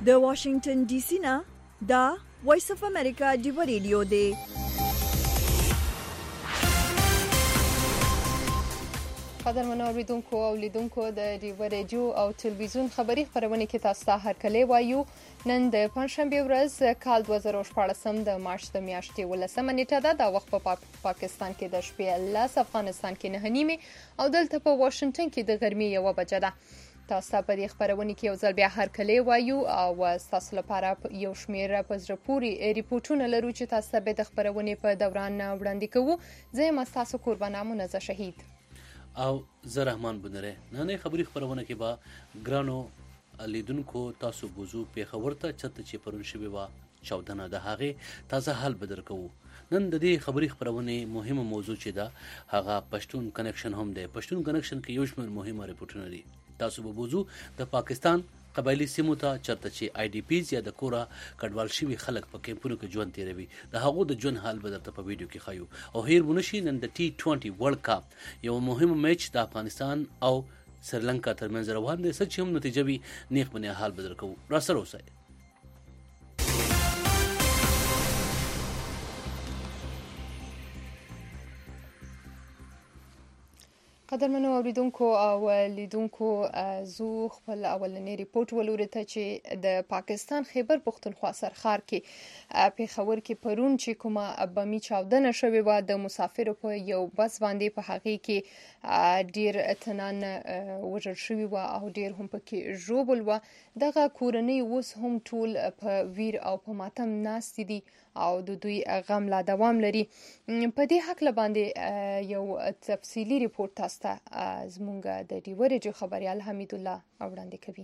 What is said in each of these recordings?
د واشنگټن ډي سي نه دا وایس اف امریکا ډیو ریډیو دی. قدرمنو اوریدونکو او لیدونکو د ډیو ریډیو او ټلویزیون خبری خبرونه کې تاسو ته هرکلی وایو. نن د پنځشنبه ورځ کال 2014 د مارچ د میاشتې 18 نیټه ده. دا وخت په پاکستان کې د شپې 10، افغانستان کې 9:30 او دلته په واشنگټن کې د غرمې 1 بجه ده. تاسو ته په دې خبرونه کې یو ځل بیا هرکلی وایو او تاسو لپاره یو شمېر په زړه پورې ریپورټونه لرو چې تاسو ته به د خبرونې په دوران وړاندې کوو. زه یم تاسو قربانه منزه شهید او زه رحمان بنره. نن خبري خبرونه کې با ګرانو لیدونکو تاسو بوزو پیښور ته چته چې پرون شوی و 14 د هغه تازه حال بدر کوو. نن د دې خبري خبرونه مهمه موضوع چې دا هغه پښتون کنیکشن هم دی. پښتون کنیکشن کې یو شمېر مهمه ریپورټونه دي. تاسو به بوزو د پاکستان قبایلی سیمو ته چرته چې آی ډي پیز یا د کورا کډوال شوي خلک په کیمپونو کې ژوند تیروي د هغو د ژوند حال به درته په ویډیو کې ښیو. او هیر ونشي نن د T20 ورلد کپ یو مهم میچ د افغانستان او سریلانکا ترمنځ روان دی. څه چې هم نتیجه وي نیغ بنې حال به درکوو. راسره اوسئ. قدرمنو اوریدونکو او لیدونکو زو خپل اولنی ریپورت ولوري ته چې د پاکستان خیبر پختونخوا سرخار کې پیښور کې پرون چې کومه بمی چاودنه شوې و د مسافرو په یو بس باندې په هغه کې ډیر اتنان وژل شوي و او ډیر هم پکې ژوبل و. دغه کورنۍ اوس هم ټول په ویر او په ماتم ناست دي او د دوی غم لا دوام لري. په دې حق باندې یو تفصیلی ریپورت تاسو ته زمونږ د ډیو ریډیو خبريال حمید الله وړاندې کوي.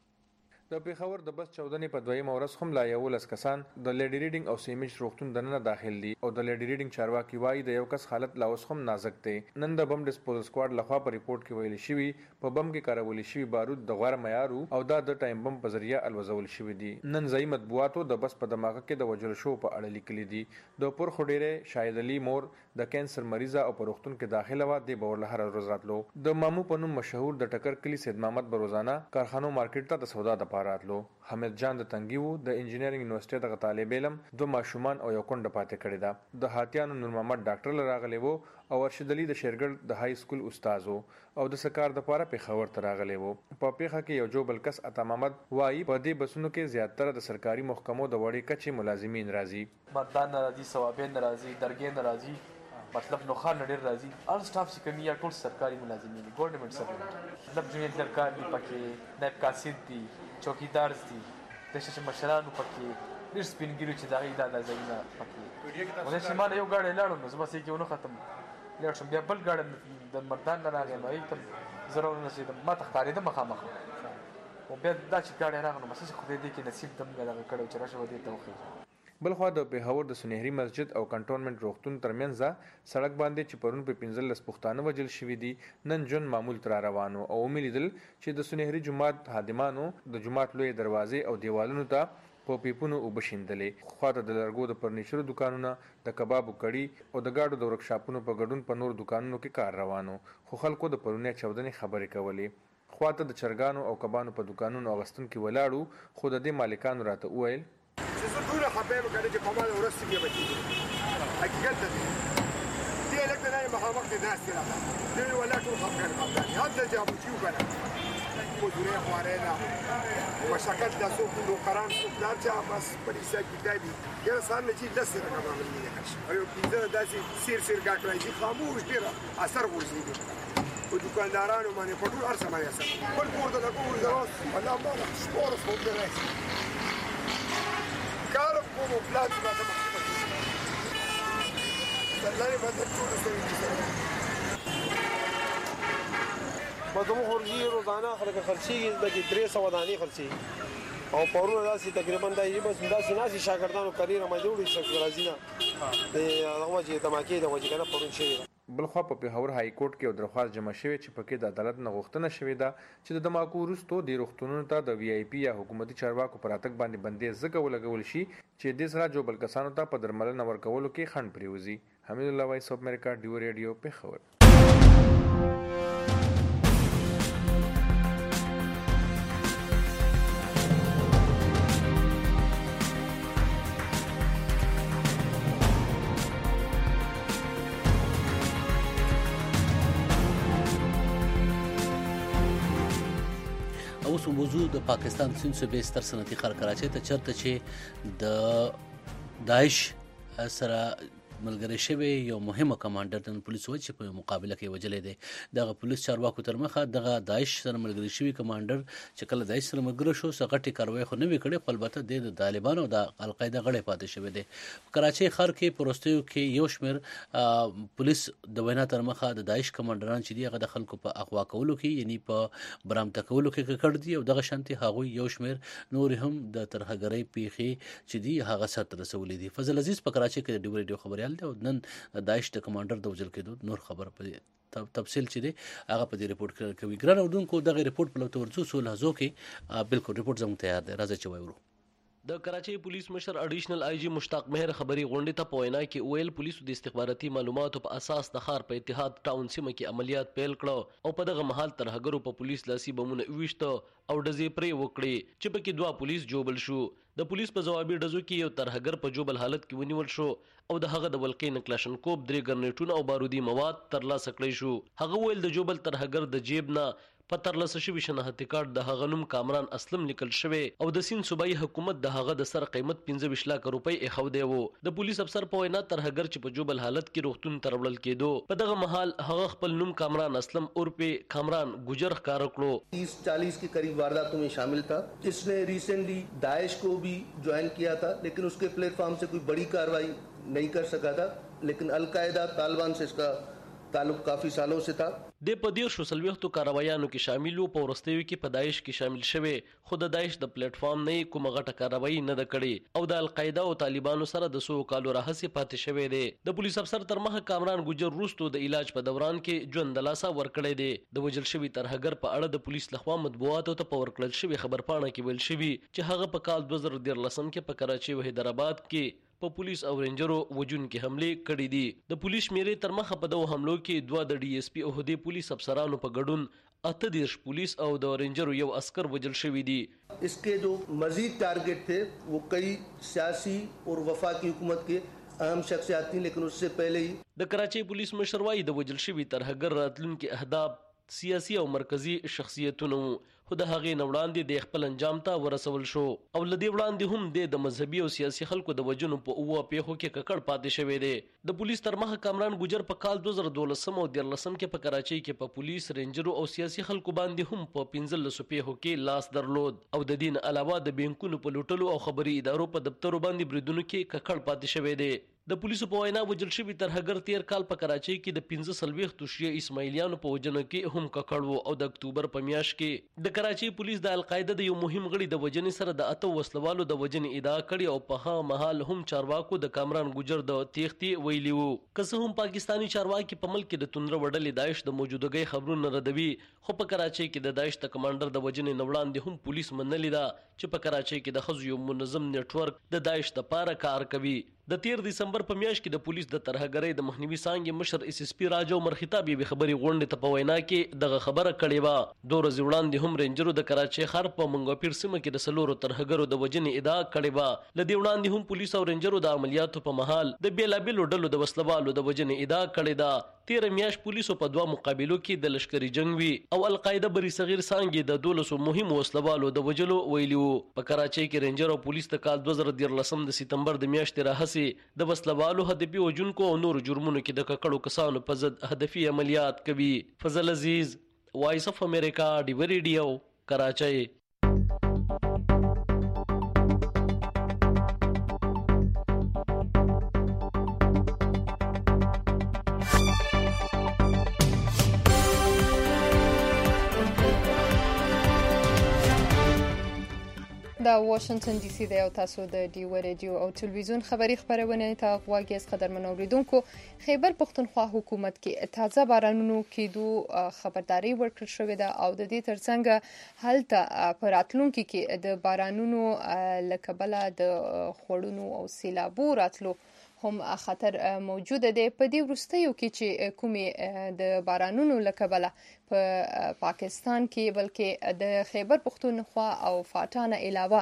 د پیښور د بس چاودنې په دویمه ورځ هم لا 11 کسان د لیډي ریډینګ او سیمیج روغتون دننه داخل دي او د لیډي ریډینګ چارواکي وایي د یو کس حالت لا اوس هم نازک دی. نن د بم ډیسپوزل سکواډ لخوا په ریپورت کې ویل شوی په بم کې کارول شوی بارود د غوړ معیار او د ټایم بم په ذریعہ الوزول شوی دي. نن ځای مطبوعاتو د بس په دماغه کې د وجل شو په اړه لیکلي دي. د پور خډيره شاهد علي مور د کینسر مریضه او په روغتون کې داخله و د بورله هر ورځ راتلو. د مامو په نوم مشهور د ټکر کلی سید محمد بروزانه کارخانو مارکیټ ته د سودا د پاراتلو. حمید جان د تنګیو د انجینرینګ یونیورسيټي د طالب علم 2 ماشومان او یو کونډه پاتې کړی دا. د هاتیانو نور محمد ډاکټر لراغلی وو او ارشد علي د شیرګل د های سکول استاد او د سکار د پاره پیښور ته راغلی وو. په پیښه کې یو جو بلکس عطا محمد وایي په دې بسونو کې زیاتره د سرکاري محکمو د وړي کچې ملازمین راځي. مردان راځي، ثوابین راځي، درګین راځي، مطلب نو خان ډیر راځي. ار سټاف چې کومي یا ټول سرکاري ملازمین دي، ګورنمنت سروینټ مطلب جوړ درکار دي، پکې نائب قاصد دي، چوکیدار دي، د شش مشرانو پکې ډیر سپینګیرو چې دغه د ځایونه پکې ولې چې ما یو غاړه لاړو نو زما سې کې ونه ختم لاړ شم بیا بل غاړه د مردان نه راغی نو ایتم ضرور نشي ما تختارې د مخامخ او بیا دا چې غاړه راغنو مسه خو دې کې نصیب دم غاړه کړو چې راشه ودی توخی. بلخوا د پیښور د سنهري مسجد او کنټونمنت روغتون ترمنځ سړک باندې چې پرون په 15 پښتانه وجل شوی دي نن جون معمول تر روانو او امیدل چې د سنهري جماعت خادمانو د جماعت لوی دروازې او دیوالونو ته په پیپونو وبشیندلې. خواته د لرګو د فرنیچر دکانونو د کبابو کړي او د گاډو د ورکشاپونو په ګډون په نور دکانونو کې کار روانو. خو خلکو د پرونی چودنې خبرې کولې. خواته د چرګانو او کبانو په دکانونو اغستون کې ولاړو. خو د دې مالکانو راته وویل ټول حبايب کړي چې په مال ورسې کې بچي حقیقت دې لکه نه مخامخ دي ناس کړه دې ولا ټول خبره خبره هدا جابو چې وکړه کو دنیا خوارېنا مشکل د سوق نو قران سوق درجه بس پولیسه کې دی یو سامنے چې دسه رقم عملي کړي او پیځه داسې سیر ګاټ راځي خاموش ډیر اثر ورزيږي او دکاندارانو باندې په ټول ارسه باندې اثر بل کور د لګور دروس الله ما شپور سپور درځي کارم کومو پلاټ راته سرلاري باندې ټول څه مدوم خورجي روزانه خلک خرچيږي د 300 دانی خرچي او پرونه داسې تقریبا دایي بس داسې ناسي شاګردانو کریره مجبوري شکل راځي نه د هغه چې تماکي د وجه کنه پرون شي. بلخوا په پیښور های کورټ کې درخواست جمع شوی چې پکې د عدالت نه غوښتنه شوې ده چې د دماکو وروستو د روغتونونو ته د وی آی پی یا حکومتي چارواکو پر اتک باندې بندیز زګه ولګول شي چې د سره جو بل کسانو ته په درملنه ورکولو کې خنډ پریوزي. حمید الله وایس اف امریکا ډیو ریډیو پیښور. اوس موضوع د پاکستان سیند صوبې ستر صنعتي ښار کراچۍ ته چرته چې د داعش سره ملګری شوی یو مهمه کمانډر د پولیسو چې په مقابله کې وجلې دی دغه پولیس چارواکو تر مخه دغه داعش سره ملګری شوی کمانډر چې کله داعش سره ملګری شو سغټي کاروي خو نه وی کړي خپل البته د طالبانو د القاعده غړي پاتې شوی دی کراچۍ ښار کې پروستیو کې یو شمېر پولیس د وینا تر مخه د داعش کمانډران چې دی هغه د خلکو په اغوا کولو کې یعنی په برامته کولو کې کړ دي او دغه شانتي هغه یو شمېر نور هم د ترهګرۍ پیخي چې دی هغه سره رسولې دي فضل عزیز په کراچۍ کې د ډیو ریډیو خبريال او نن داعش د کمانډر د وجل کېدو نور خبر په تفصیل چې دی هغه په دې ریپورت کوي ګران اردوونکو دغه ریپورت په لور ورڅو سو لحظو کې بالکل ریپورت زموږ تیار دی راځي چې وایو د کراچۍ پولیس مشر اډیشنل آی جی مشتاق مهر خبري غونډې ته په وینا کې ویل پولیسو د استخباراتي معلوماتو په اساس د ښار په اتحاد ټاون سیمه کې عملیات پیل کړو او په دغه مهال ترهګرو په پولیس لاسي بمونه ویشته او ډزې پرې وکړې چې پکې 2 پولیس جوبل شو د پولیس په جوابي ډزو کې یو ترهګر په جوبل حالت کې ونیول شو او د هغه د ولقې نکلاشنکوب 3 ګرنیټونه او بارودي مواد ترلاسه کړی شو هغه ویل د جوبل ترهګر د جیب نه په ترلاسه شوی شناختی کارت د هغه نوم کامران اسلم لیکل شوی او د سین صوبایي حکومت د هغه د سر قیمت 15 لک روپۍ اخو دی وو د پولیس افسر په وینا ترهګر چې په جوبل حالت کې روغتون ترول کېدو په دغه محل هغه خپل نوم کامران اسلم عرفه کامران گجر ښکار کړو 30-40 के करीब वारदातों में शामिल था इसने रिसेंटली दाइश को भी ज्वाइन किया था लेकिन उसके प्लेटफॉर्म से कोई बड़ी कार्रवाई नहीं कर सका था लेकिन अलकायदा तालिबान से इसका ताल्लुक काफी सालों से था د پدیر شو سلويختو کاروایانو کې شامل وو په ورستیو کې په داعش کې شامل شوه خود د داعش د پلیټ فارم نه کومه غټه کاروایی نه د کړي او د القاعده او طالبانو سره د 100 کالو راهسي پاتې شوه دی د پولیس افسر تر مخه کامران گجر روستو د علاج په دوران کې ژوند دلاسا ورکړی دی د وجل شوی ترهګر په اړه د پولیس لخوا مطبوعاتو ته په ورکړل شوی خبر پاڼه کې ویل شوی چې هغه په کال 2013 کې په کراچۍ او حیدرآباد کې په پولیس او رینجرو وجون کې حمله کړې دي د پولیس میرې تر مخه په دوه حملو کې 2 د ډي اس پی عہدې پولیس افسرانو په ګډون 38 पुलिस और द रेंजर यव अस्कर वजल शवी दी इसके जो मजीद टारगेट थे वो कई सियासी और वफाकी हुकूमत के अहम शख्सियात थी लेकिन उससे पहले ही द कराची पुलिस मशरवाई द वजल शवी तरहगर रातलुन के अहदाफ سیاسي او مرکزی شخصیتونو خو د هغې نوړاندې د خپل انجام ته ورسول شو او لدی وړاندې هم د مذهبي او سیاسي خلکو د وجنو په اوه پیښو کې ککړ پاتې شوی دی د پولیس تر مخه کامران گجر په کال 2012 او 13 کې په کراچۍ کې په پولیس رینجرو او سیاسي خلکو باندې هم په 15 پیښو کې لاس درلود او د دین علاوه د بینکونو په لوټلو او خبري ادارو په دفترو باندې بریدونو کې ککړ پاتې شوی دی د پولیسو په وینا وجل شوی ترهګر 13 کال په کراچۍ کې د 15 شیعه اسماعیلیانو په وجنه کې هم ککړ وو او د اکتوبر په میاشت کې د کراچۍ پولیس د القاعده د یو مهم غړي د وجنې سره د اته وسلوالو د وجنې ادعا کړي او په هغه محل هم چارواکو د کامران گجر د تیختی ویلی وو که هم پاکستانی چارواکي په ملک کې د توندره وډلې داعش د موجودګۍ خبرونه ردوي خو په کراچۍ کې د داعش د کمانډر د وجنې نوړاندې هم پولیس منلې ده چې په کراچۍ کې د خزو یو منظم نیټورک د داعش د پاره کار کوي د 13 دسمبر په میاشت کې د پولیس د ترهګرۍ د مخنیوي څانګې مشر اس اس پی راجو مرخطابي به خبري غونډه ته په وینا کې دغه خبره کړې و دوه ورځې وړاندې هم رینجرو د کراچۍ ښار په منګوپیر سیمه کې د سلورو ترهګرو د وجنې ادعا کړې و لدی وړاندې هم پولیس او رینجرو د عملیاتو په محل د بیلابیلو ډلو د وسلوالو د وجنې ادعا کړې ده 13 میاشت پولیسو په دوه مقابلو کې د لشکري جنگ وی او القاعده بری صغیر څانګې د 12 مهم وسلوالو د وجلو ویلیو په کراچۍ کې رینجر او پولیس د کال 2013 د سپتمبر د میاشتې راهسي د وسلوالو هدفي وجونکو او نور جرمونو کې د ککړو کسانو په ضد هدفي عملیات کوي فضل عزیز وایس اف امریکا ډیو ریډیو کراچۍ دا واشنگتن ډي سي دی او تاسو د ډیو ریډیو او ټلویزیون خبری خبرونه ته غواړئ از قدرمن اوریدونکو خیبر پختونخوا حکومت کې تازه بارانونو کېدو خبرداري ورکړل شوې ده او د دې ترڅنګ هلته په راتلونکي کې د بارانونو لکبله د خوړونو او سیلابو راتلو هم خطر موجود دی په دې وروستیو کې چې کومې د بارانونو لکبله په پاکستان کې بلکې د خیبر پختونخوا او فاټا نه علاوه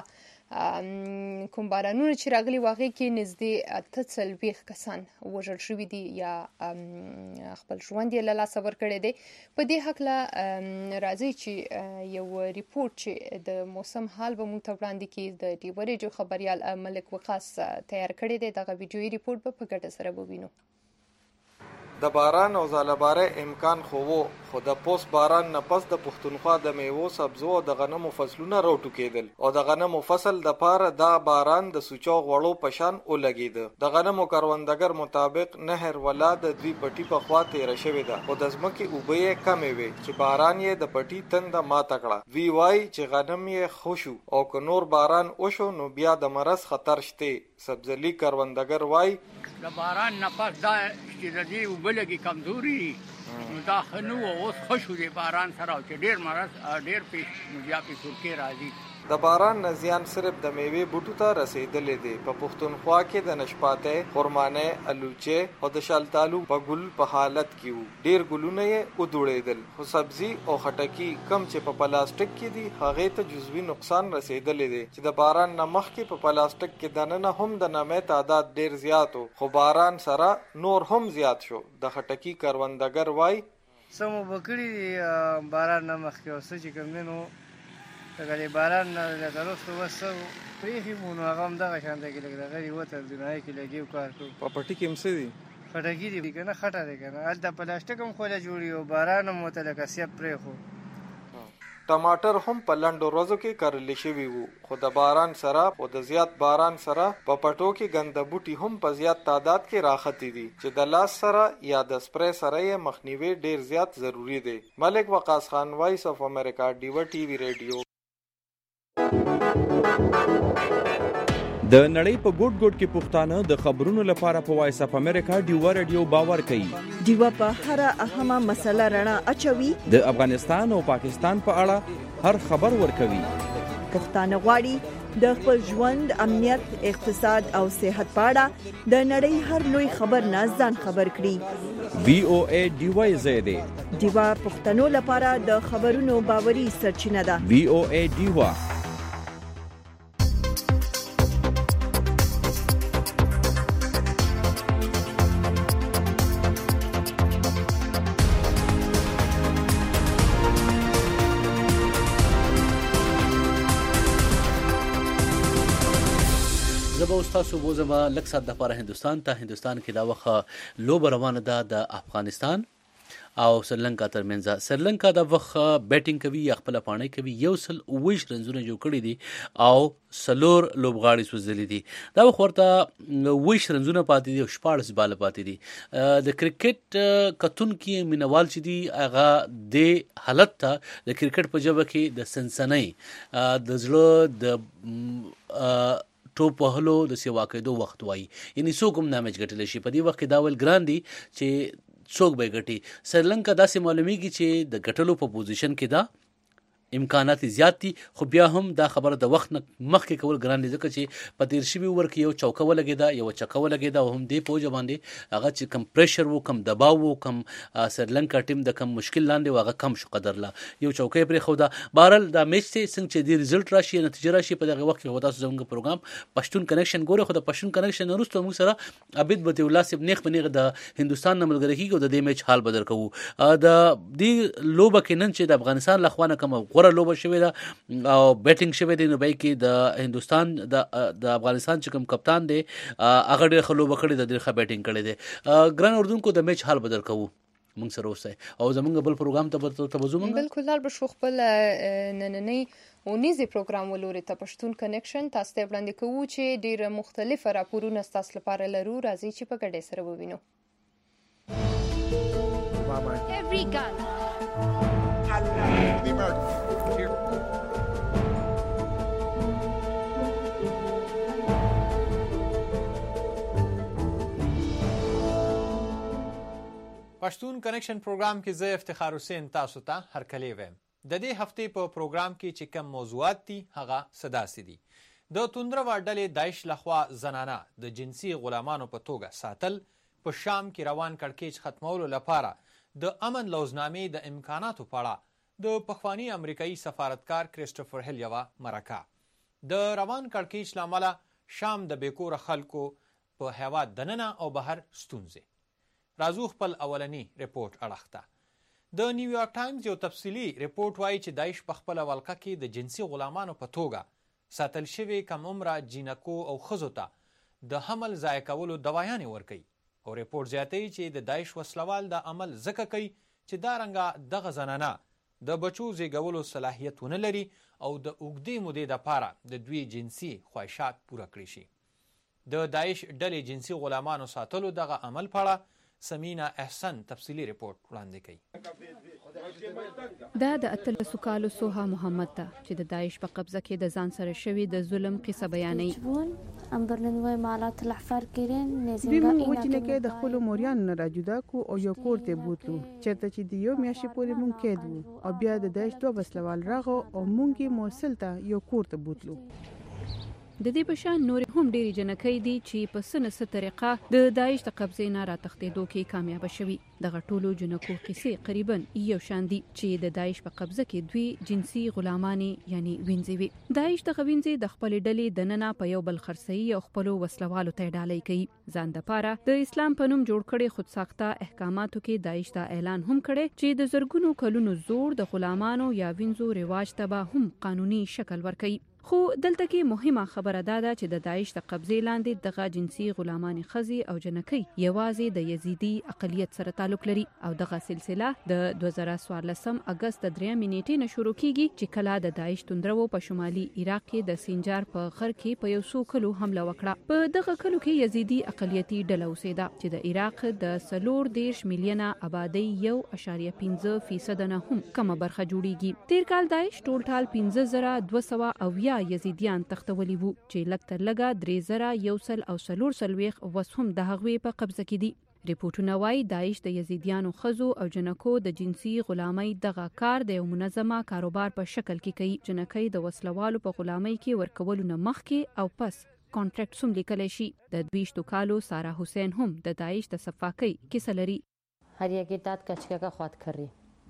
کوم بارانونه چې راغلي واقع کې نږدې 48 کسان وژل شوي دي یا خپل ژوند یې له لاسه ورکړی دی. په دې هکله راځي چې یو ریپورټ چې د موسم حال به موږ ته وړاندې کړي د ډیوه ریډیو خبریال ملک وقاص تیار کړی دی. دغه ویډیویي ریپورټ به په ګډه سره ووینو. د باران او زالباره امکان خو خو د پوس باران نه پس د پښتونخوا د میوو سبزو او د غنمو فصلونه راټوکېدل او د غنمو فصل د پاره دا باران د سوچو غوړو پشان ولګید. د غنمو کروندګر مطابق نهر ولا د دوی پټي په خوا تیر شوې ده او د ځمکې اوبه کمې وي چې باران یې د پټي تند ماته کړه. وی وای چې غنم یې خوشو او که نور باران وشو نو بیا د مرض خطر شته. سبزلی کروندګر وای د باران نه پس دا چې د دې وبلګي کمزوري نو دا خنو اوس خوشو دی باران سره چې ډیر مرض ډیر پیش بیا په ترکیه راځي. د باران نه زیان صرف د میوې بوټو ته رسیدلې دی. په پښتونخوا کې د نشپاته، خرمانه، الوچه او د شالتالو په ګل په حالت کې وو. ډیر ګلونه یې ودوړېدل خو سبزي او خټکی کم چې په پلاستیک کې دي هغه ته جزوي نقصان رسیدلې دی چې د باران نه مخکې په پلاستیک کې دننه هم د نمې تعداد ډیر زیات خو باران سره نور هم زیات شو. د خټکی کروندګر وای سمو بکړي باران نه مخکې اوس چې کوم نه کله باران نه تاسو وسو پریخي مونږ هغه هم دغه شان دی کې لګي وته دنیا کې لګي کار کو په پټي کې مڅ دي خټکی دی کنه خټه دی کنه ال د پلاستیک هم خوله جوړي او باران هم متلکه سیب پریخو. ټماټر هم په لنډو ورځو کې کرل شوي وو خو د باران سره او د زیات باران سره په پټو کې ګنده بوټي هم په زیات تعداد کې راختی دي چې د لاس سره یا د سپری سره یې مخنیوي ډیر زیات ضروری دی. ملک وقاص خان، وایس اف امریکا، ډیوه ټي وی ریډیو. د نړۍ په ګوټ ګوټ کې پښتانه د خبرونو لپاره په وایس اف امریکا ډیوه ریډیو باور کوي. ډیوه په هر اهمه مسله رڼا اچوي. د افغانستان او پاکستان په اړه هر خبر ورکوي. پښتانه غواړي د خپل ژوند، امنیت، اقتصاد او صحت په اړه د نړۍ هر لوی خبر نه ځان خبر کړي. وی او ای ډیوه زیاده ډیوه پښتنو لپاره د خبرونو باوري سرچینه ده. وی او ای ډیوه. تاسو بوزما لک سات د لپاره هندستان کې دا وخت لوب روانه ده د افغانستان او سریلانکا ترمنځ. سریلانکا د وخت بیټینګ کوي یا خپل پاڼې کوي. یو سل 20 رنزونه جوړ کړي دي او سلور لوبغاړي سوزلي دي. دا وخت ورته 20 رنزونه پاتې دي او 14 بال پاتې دي. د کرکټ کتون کې مینوال چې دي هغه د حالت ته د کرکټ په جبه کې د سنسنۍ د زړه د ټوپ وهلو د سیوا کېدو وخت وایي. یعنی څوک هم نه میچ ګټلی شي. په دې وخت کې دا ول ګران دي چې څوک به ګټي. سریلانکا داسې معلومیږي چې د ګټلو په پوزیشن کې ده، امکانات زیات دي خو بیا هم دا خبره د وخت مخکې کول ګران دي ځکه چې په تیر شوي ور کې یو چوکه ولګېده، یو چکه ولګېده او هم دې پوجا باندې هغه چې کم پریشر وو، کم دباو وو، کم سریلانکا ټیم د کم مشکل لاندې هغه کم شو قدر لا یو چوکه پرې خو دا بهرحال دا میچ ته څنګه چې د ریزلټ راشي نتیجه راشي په دغه وخت کې تاسو زموږ پروګرام پښتون کنیکشن ګوره. خو د پښتون کنیکشن وروسته موږ سره عبید بته الله سیب نیخ بنیغه د هندستان نه ملګری کیږي او د دې میچ حال بدل کوو. د دې لوبه کې نن چې د افغانستان لخوانه کوم غوړه لوبه شوې ده او بیټینګ شوی دی نو بای کې د هندستان د افغانستان چې کوم کپتان دی هغه ډېر ښه لوبه کړې ده، ډېر ښه بیټینګ کړې ده. ګران اردوونکو د میچ حال بدل کوو موږ سره اوسئ او زمونږ بل پروګرام ته وځو. بالکل لار بشو خپل نننی اونیزي پروګرام ولوري ته پښتون کنیکشن تاسو ته وړاندې کوو چې ډېر مختلف راپورونه تاسو لپاره لرو. راځي چې په ګډه سره ووینو. Every gun. پښتون کنیکشن پروګرام کې زه افتخار حسین تاسو ته هرکلی ویم. د دې هفتې په پروګرام کې چې کوم موضوعات دي هغه صداسي دي. د توندرو ډلې داعش لخوا زنانه د جنسي غلامانو په توګه ساتل، په شام کې روان کړکېچ ختمولو لپاره د امن لوزنامې د امکاناتو په اړه د پخواني امریکایي سفارتکار کریسټوفر هیل یوه مرکه. د روان کړکېچ له امله شام د بېکوره خلکو په هیواد دننه او بهر ستونزې. راځو خپل اولني ریپورټ اړخ ته. د نیویارک ټایمز یو تفصیلي ریپورټ وایي چې داعش په خپله ولقه کې د جنسي غلامانو په توګه ساتل شوي کم عمره جینکو او ښځو ته د حمل ضایع کولو دوايانې ورکوي. او ریپورټ زیاتوي چې د داعش وسلوال دا عمل ځکه کوي چې دا رنګه دغه زنانه د بچو زیږولو صلاحیت ونه لري او د اوږدې مودې دپاره د دوی جنسي خواهشات پوره کړي شي. د داعش ډلې جنسي غلامانو ساتلو دغه عمل په اړه سمینا احسن تفصیلي ریپورټ وړاندې کوي. دا د 18 کالو سوها محمد ته چې د داعش په قبضه کې د ځان سره شوي د ظلم قصه بیانوي. دوی موږ وجنه کې د خپلو موریانو نه راجدا کو او یو کور ته بوتلو چېرته چې د یو میاشتې پورې موږ قید وو او بیا د داعش 2 وسلوال راغو او موږ یې موصل ته یو کور ته بوتلو. د دې په شان نورې هم ډېرې جنکۍ دي چې په څه نه څه طریقه د داعش د قبضې نه راتښتېدو کې کامیابه شوي. دغه ټولو جنکو قصې قریبا یو شان دي چې د داعش په قبضه کې دوی جنسي غلامانې یعنی وینځې وي. داعش دغه وینځې د خپلې ډلې دننه په یو بل خرڅوي او خپلو وسلوالو ته یې ډالۍ کوي. ځان دپاره د اسلام په نوم جوړ کړي خودساخته احکاماتو کې داعش دا اعلان هم کړی چې د زرګونو کلونو زوړ د غلامانو یا وینځو رواج ته به هم قانوني شکل ورکوي. خو دلته کې مهمه خبره دا ده چې د داعش د قبضې لاندې دغه جنسي غلامانې ښځې او جنکۍ یوازې د یزیدي اقلیت سره تعلق لري او دغه سلسله د 2014 اگست د 3 نیټې نه شروع کیږي چې کله د داعش توندرو په شمالي عراق کې د سینجار په غر کې په یو څو کلو حمله وکړه. په دغه کلو کې یزیدي اقلیتي ډله اوسېده چې د عراق د 14 میلیونه آبادی 1.5% نه هم کمه برخه جوړیږي. تیر کال داعش ټول 5200 یزیدیان تختولی وو چې لږ تر لږه 3140 وس هم د هغوی په قبضه کې دي. ریپورټونه وایي داعش د یزیدیانو ښځو او جنکو د جنسي غلامۍ دغه کار د یو منظمه کاروبار په شکل کې کوي. جنکۍ د وسلوالو په غلامۍ کې ورکولو نه مخکې او پس کانټریکټ هم لیکلی شي. د 20 کالو سارا حسین هم د داعش د صفاکۍ کیسه لري. هر یکی تات کچکه کا خواد کری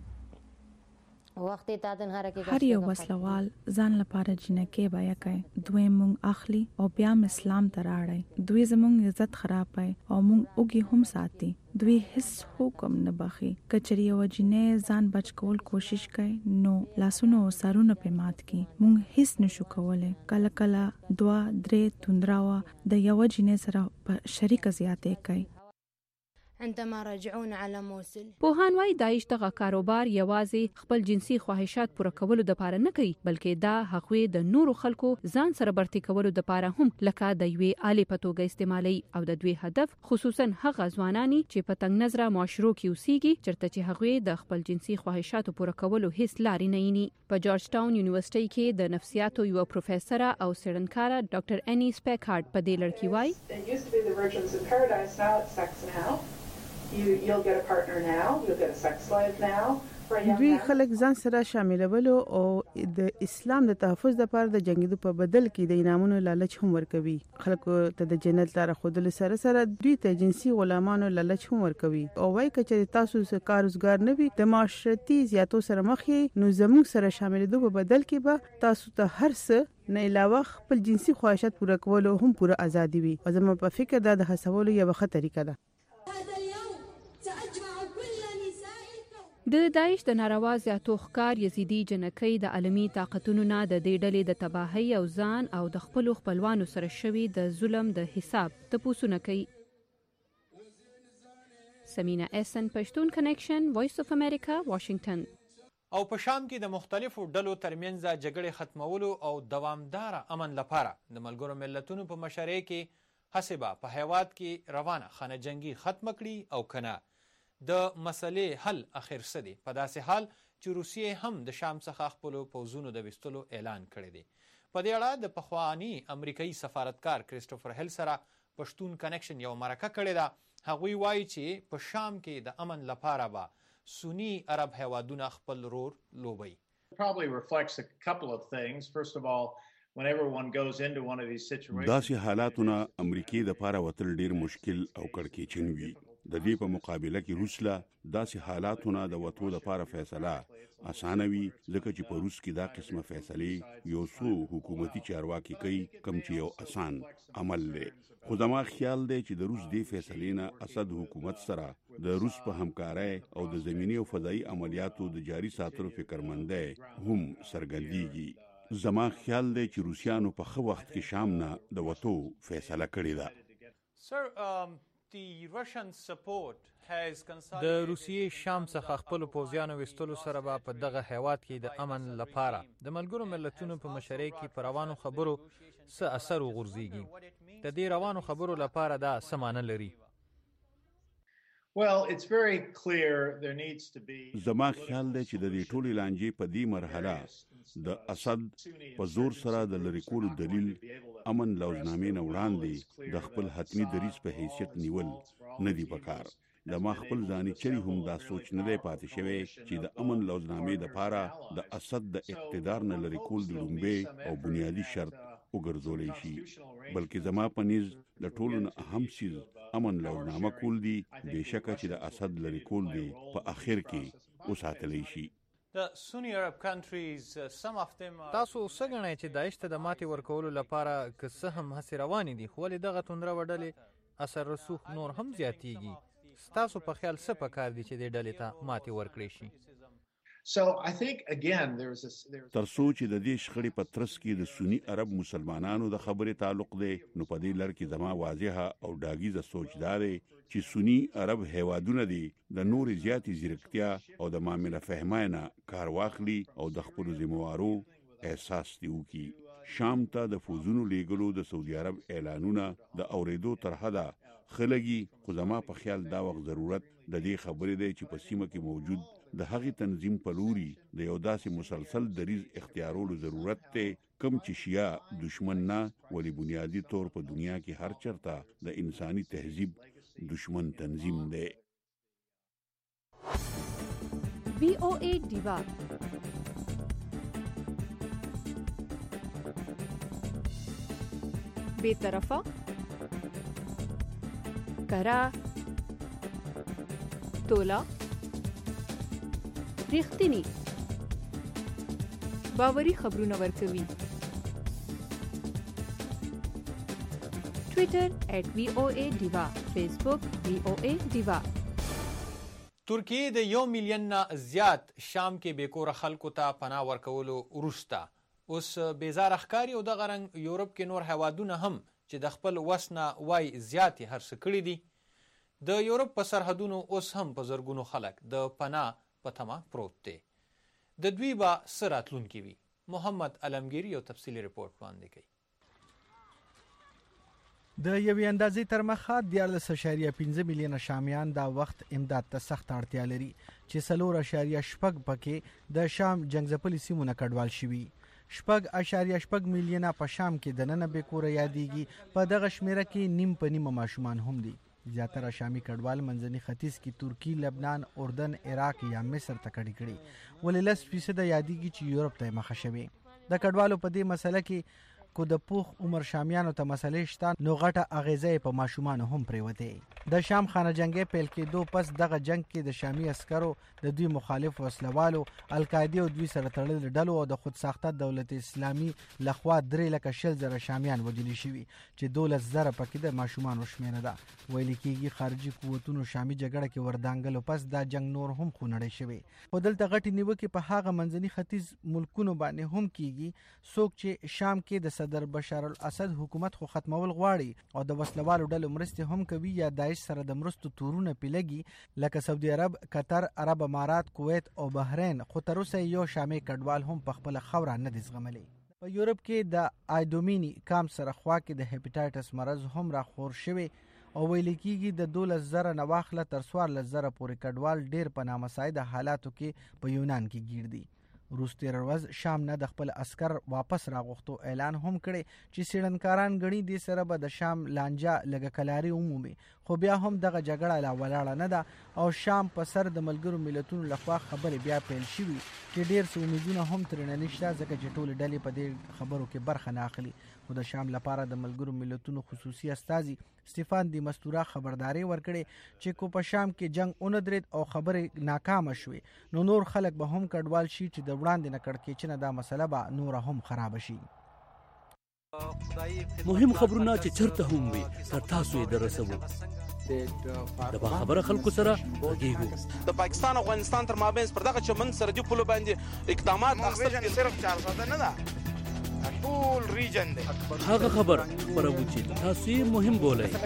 هر یو وسلوال ځان لپاره جنکۍ بیا کوي. دوی مونږ اخلي او بیا اسلام ته راړي. دوی زمونږ عزت خرابوي او مونږ اوږې هم ساتي. دوی هیڅ حکم نه بخي. کچری یو جنې ځان بچ کول کوشش کوي نو لاسونو او سرونو په مات کی مونږ هیڅ نشو کولای. کله کله 2-3 توندراوه د یو جنې سره په شریک زیاتې کوي. عندما رجعون على موصل پوهان وايي داعش دغه کاروبار یوازې خپل جنسي خواهشات پوره کولو دپاره نه کوي بلکې دا هغوی د نورو خلکو ځان سره برتي کولو دپاره هم لکه د یوې آلې په توګه استعمالوي او د دوی هدف خصوصا هغه ځوانانی چې په تنګ نظره معاشرو کې اوسېږي چېرته چې هغوی د خپل جنسي خواهشاتو پوره کولو هیڅ لارې نه ویني. په جورج ټاون یونیورسيټي کې د نفسیاتو یو پروفیسره او څېړنکاره ډاکټر اني سپیکهارټ په دې لړ کې وایي You'll get a partner now, you'll get a sex slave now. دوی خلک ځان سره شاملولو او د اسلام د تحفظ لپاره د جنگیدو په بدل کې د انعامونو لالچ هم ورکوي. خلکو ته د جنت لاره خودل سره سره دوی ته جنسي غلامانو لالچ هم ورکوي او وایي چې تاسو سره کار روزګار نه وي د معاشرتي زیاتو سره مخ یې نو زموږ سره شاملېدو په بدل کې به تاسو ته هر څه نه علاوه خپل جنسي خواهشات پوره کولو هم پوره ازادي وي. او زموږ په فکر دا د هڅولو یو ښه طریقه ده. د داعش د ناروا زیاتو ښکار یزیدي جنکۍ د عالمي طاقتونو نه د دې ډلې د تباهۍ او ځان او د خپلو خپلوانو سره شوي د ظلم د حساب تپوسونه کوي. سمینا احسن، پښتون کنیکشن، وایس اف امریکا، واشنگټن. او په شام کې د مختلفو ډلو ترمنځ جګړې ختمولو او دوامدار امن لپاره د ملګرو ملتونو په مشرۍ کې هڅې به په هیواد کې روانه خانه جنګي ختم کړي او کنه د مسلې حل اخر څه دی په داسې حال چې روسیې هم د شام څخه خپلو پوځونو د ویستلو اعلان کړی دی. په دې اړه د پخواني امریکایي سفارتکار کریسټوفر هیل سره پښتون کنیکشن یو مرکه کړې ده. هغوی وایي چې په شام کې د امن لپاره به سنی عرب هیوادونه خپل رول لوبوي. داسې حالاتونه امریکې دپاره وتل ډیر مشکل او کړکېچن وي د دې په مقابله کې روس له داسې حالاتونه د وتو لپاره فیصله اسانه وي ځکه چې په روس کې دا قسمه فیصلې یو څو حکومتي چارواکي کوي کم چې یو آسان عمل دی. خو زما خیال دی چې د روس دې فیصلې نه اسد حکومت سره د روس په همکارۍ او د زمینی او فضایي عملیاتو د جاري ساتلو فکرمندۍ هم څرګندېږي. زما خیال دی چې روسیانو په ښه وخت کې شام نه د وتو فیصله کړې ده. د روسیې شام څخه خپل پوځیانو وستلو سره په دغه هیواد کې د امن لپاره د ملګرو ملتونو په مشرۍ کې پر روانو خبرو څه اثر وغورځيږي. د دې روانو خبرو لپاره دا څه معنی لري؟ زما خیال دی چې د دې ټولې لانجې په دې مرحله د اسد په زور سره د لری کولو دلیل امن لوزنامې نه وړاندې د خپل حتمی دریځ په حیثیت نیول نه دی پکار. د ما خپل ځاني چری هم دا سوچ نه دی پاتې شوی چې د امن لوزنامې د پاره د اسد د اقتدار نه لری کول د لومبه او بنیادی شرط وګرځولې شي، بلکې زما په نيز د ټولو نه اهم شی امن لوزنامه کول دي، بهشکه چې د اسد لری کول دي په اخر کې وساتلې شي. تاسو څنګه چې داعش ته د ماتې ورکولو لپاره که څه هم هڅې روانې دي، خو ولې دغه توندره وډلې اثر رسوخ نور هم زیاتېږي؟ ستاسو په خیال څه پکار دي چې د ډلې ته ماتې ورکړې شي؟ تر څو چې د دې شخړې په ترڅ کې د سنی عرب مسلمانانو د خبرې تعلق دی، نو په دې لړ کې زما واضحه او ډاګیزه سوچ دا دی چې سنی عرب هیوادونه دي د نور زیاتې ځیرکتیا او د معامله فهمانه کار واخلي او د خپل ذمہوارو احساس دی وکي. شام ته د فوزونو لیګلو د سعودي عرب اعلانونه د اوریدو تر حده خلګي، خو زما په خیال دا وخت ضرورت د دې خبرې دی چې په سیمه کې موجود د هغې تنظیم په لوري د یو داسې مسلسل دریز اختیارولو ضرورت دی کم چې شیا دشمن نه ولی بنیادی طور په دنیا کې هر چرته د انساني تهذیب دشمن تنظیم دی. VOA دیوا بے طرفه کرا تولا ریښتینی باوري خبرونه ورکوي. ټویټر @VOA دیوا، فیسبوک VOA دیوا. ترکیه د 1 میلیون نه زیات شام کې بیکور خلکو ته پناه ورکولو وروسته اوس بیزار ښکاري او د غرنګ یورپ کې نور هوادونه هم چې د خپل وسنه وای زیاتې هرڅ کړي دي. د یورپ په سرحدونو اوس هم په زرګونو خلک د پناه په تمه پروت دي. د دوی با سراتلونکي وي. محمد علمگیری یو تفصیلی رپورت وړاندې کوي. د یوې اندازې تر مخه 14.5 میلیونه شامیان دا وخت امداد ته سخت اړتیا لري چې 4.6 پکې د شام جنگځپلي سیمونه کډوال شوي. 6.6 میلیونه په شام کې د نن به کور یادېږي. په دغه شمیره کې نیم په نیمه ماشومان هم دي. زیاتره شامي کډوال منځني ختیځ کې ترکی، لبنان، اردن، عراق یا مصر ته کډې کړي، ولې 10% یادېږي چې یورپ ته مخه شوي. د کډوالو په دې مسله کې کو د پوخ عمر شامیانو ته مسلې شته، نو غټه اغیزه په ماشومان هم پریوته. د شام خانه جنگي پیل کېدو پس دغه جنگ کې د شامي عسکرو د دوی مخالف وسلوالو، القاعده او دوی سره تړل ډلو او د خود ساخته دولت اسلامي لخوا 3,000 شامیان وژل شوي چې 12,000 پکې د ماشومان شمیره ده. ویل کېږي خارجي قوتونو شامي جګړه کې وردانګلو پس دا جنگ نور هم خونړی شوی. په دلته غټي نیوکه په هغه منځني ختیځ ملکونو باندې هم کېږي څوک چې شام کې د صدر بشار الاسد حکومت خو ختمول غواړي او د وسلوالو ډلو مرستې هم کوي یا داعش سره د مرستو تورونه پیلګي لکه سعودي عرب، قطر، عرب امارات، کویت او بحرین. خو تر اوسه یو شامي کډوال هم په خپل خوره نه دي زغملي. په یورپ کې د آیدومینی کام سره خوا کې د هپاتایټس مرض هم را خور شوی او ویل کېږي د 12,000 نه واخله تر 14,000 پورې کډوال ډیر په نامساعده حالاتو کې په یونان کې گیر دي. وروسته ورځ شام نه د خپل عسكر واپس راغوښتو اعلان هم کړي چې سیړنکاران غړي دي سره به د شام لانجه لګه کلاري عمومي خو بیا هم دغه جګړه لا ولاړه نه ده او شام په سر د ملګرو ملتونو لخوا خبرې بیا پیل شوي چې ډیر څه امیدونه هم ترې نشته ځکه چې ټول ډلې په دې خبرو کې برخه نه اخلي خو د شام لپاره د ملګرو ملتونو خصوصي استازي سټيفان دی مستورا خبرداري ورکړي چې کو په شام کې جنگ اوندرید او خبرې ناکامه شوي نو نور خلک به هم کډوال شي چې د وړاندې نه کړکېچنه دا مسله به نور هم خراب شي مهم خبرونه چې چرته هم وي تر تاسو یې درسوو د با خبره خلکو سره غږیږو د پاکستان او افغانستان تر مابین پر دغه چمن سرحدي پولو باندې اقدامات اخیستل صرف 400 نه ده ټول ریجن دی هغه خبر خبرو چې تاسو یې مهم بولئ د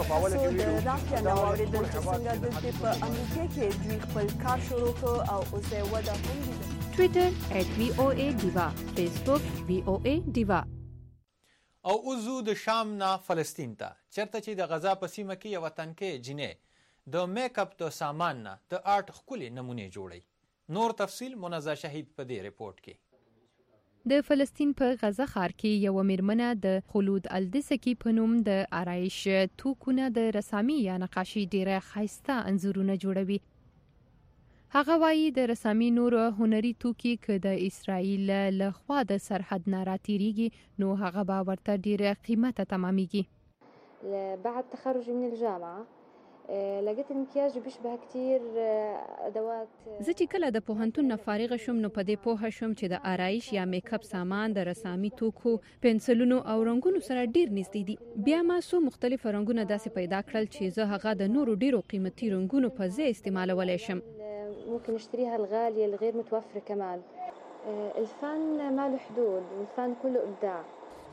رافیا نو اوریدل چې څنګه د په امریکا کې دوی خپل کار شروع کړ او اوس یې وده هم دي ټوئیټر @VOA_Diva فیسبوک VOA Diva او اوزو د شام نه فلسطین ته چرته چې د غزا په سیمه کې یو تنکي جنې د میک اپ د سامان نه د آرټ خولي نمونه جوړي نور تفصیل منزه شهید په دې ریپورت کې د فلسطین په غزه ښار کې یو میرمنه د خلود الدسکی په نوم د آرایش توکونه د رسامي یا نقاشي ډیره ښایسته انځورونه جوړوي. هغه وایي د رسامي نور هنري توکي که د اسرائیل له خوا د سرحد نه راتېریږي نو هغه به ورته ډیره قیمته تمامیږي. بعد تخرجي من الجامعة لقيت المكياج بيشبه كتير ادوات زه چې کله د پوهنتون نه فارغ شوم نو په دې پوهه شوم چې د آرایش یا میک اپ سامان د رسامي توکو پنسلونو او رنگونو سره ډیر نږدې دي. بیا ما څو مختلف رنگونه داسې پیدا کړل چې زه هغه د نورو ډیرو قیمتي رنگونو په ځای استعمالولی شم. ممكن نشتريها الغالية الغير متوفرة كمان. الفن ما له حدود والفن كله إبداع.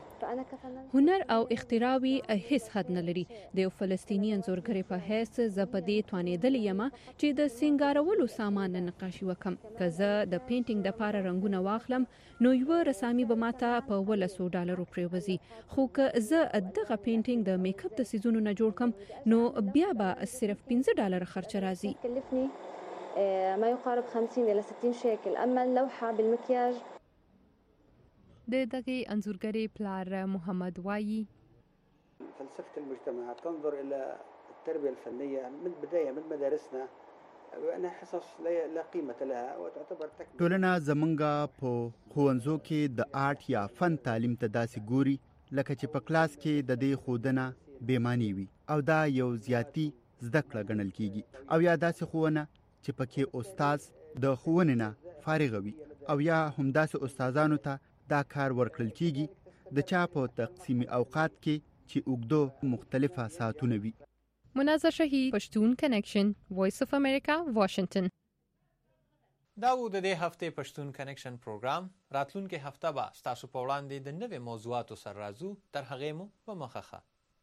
هنر او اختراوي هیڅ حد نه لري. د یو فلسطیني انځورګر په حیث زه په دې توانېدلې یم چې د سینګارولو سامان نقاشي وکم. که زه د پینټینګ دپاره رنګونه واخلم نو یوه رسامي به ماته په $100 پرېوځي، خو که زه دغه پینټینګ د میک اپ د څیزونو نه جوړ کم نو بیا به صرف $5 خرچه راځي. كلفني ما يقارب 50 إلى 60 شيكل، أما اللوحة بالمكياج د دغه انځورګرې پلار محمد وایي فلسفة المجتمع تنظر إلى التربية الفنية من بداية من مدارسنا وأنها حصص لا قيمة لها وتعتبر تكملة. ټولنه زمونږه په ښوونځو کې د آرټ یا فن تعلیم ته داسې ګوري لکه چې په کلاس کې د دې ښودنه بې معنی وي او دا یو زیاتی زده کړه ګڼل کیږي او یا داسې ښوونه چې پکې استاد د ښوونې نه فارغ وي او یا همداسې استادانو ته دا کار ورکړل کیږي د چا په تقسیم اوقات کې چې اوږدو مختلفه ساعتونه وي. مناظر شهید، پښتون کنیکشن، وایس اف امریکا، واشنگټن. دا و د دې هفته پښتون کنیکشن پروګرام. راتلونکي هفته به ستاسو په وړاندې د نوې موضوعاتو سره راځو. تر هغې مو په مخه.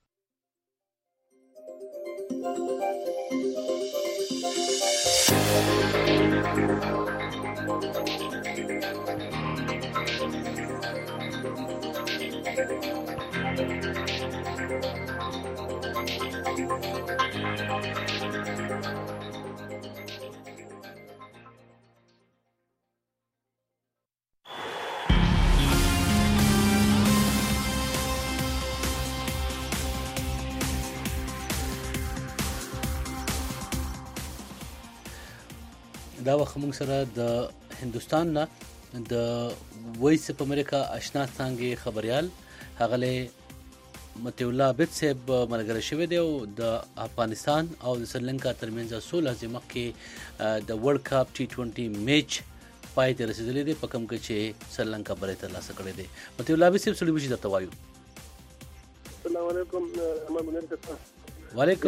دا وخت موږ سره د هندوستان نه د وایس اف امریکا آشنا څانګې خبريال هغه متي الله عابد صاحب ملګری شوی دی او د افغانستان او د سریلانکا ترمنځ 16 ځمکه کې د ورلد کپ T20 میچ پای ته رسیدلی دی په کوم کې چې سریلانکا بری ترلاسه کړی دی. متي الله عابد صاحب سړي وشي درته وایو. السلام علیکم محمد منیر وعلیکم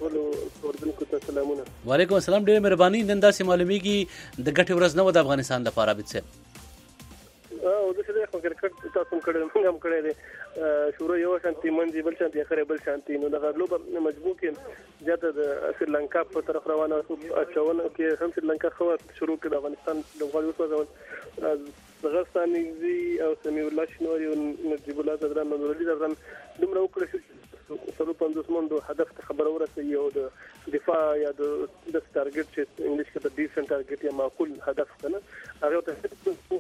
السلام. ډېر مهرباني. نن داسې معلومیږي د ګټې ورځ نه و د افغانستان لپاره عابد صاحب. او د څه خو کرکټ تاسو کړه موږ کړه دي شروع یو شانتي منځي بل شانتي اخره بل شانتي نو د غلوب مجبور کې زیاته د سریلانکا په طرف روانه اچونه کې هم سریلانکا خو شروع کړه افغانستان د غوړ وسوځول زغستاني او سمي الله شنوري او نجيب الله زدران نو ولې زدران دومره وکړه سره 50 منډو هدف ته خبر ورسېږي او د دفاع یا د ټارګټ چې انګلیش کې د ډیفنس ټارګټ یا معقول هدف کنه هغه ته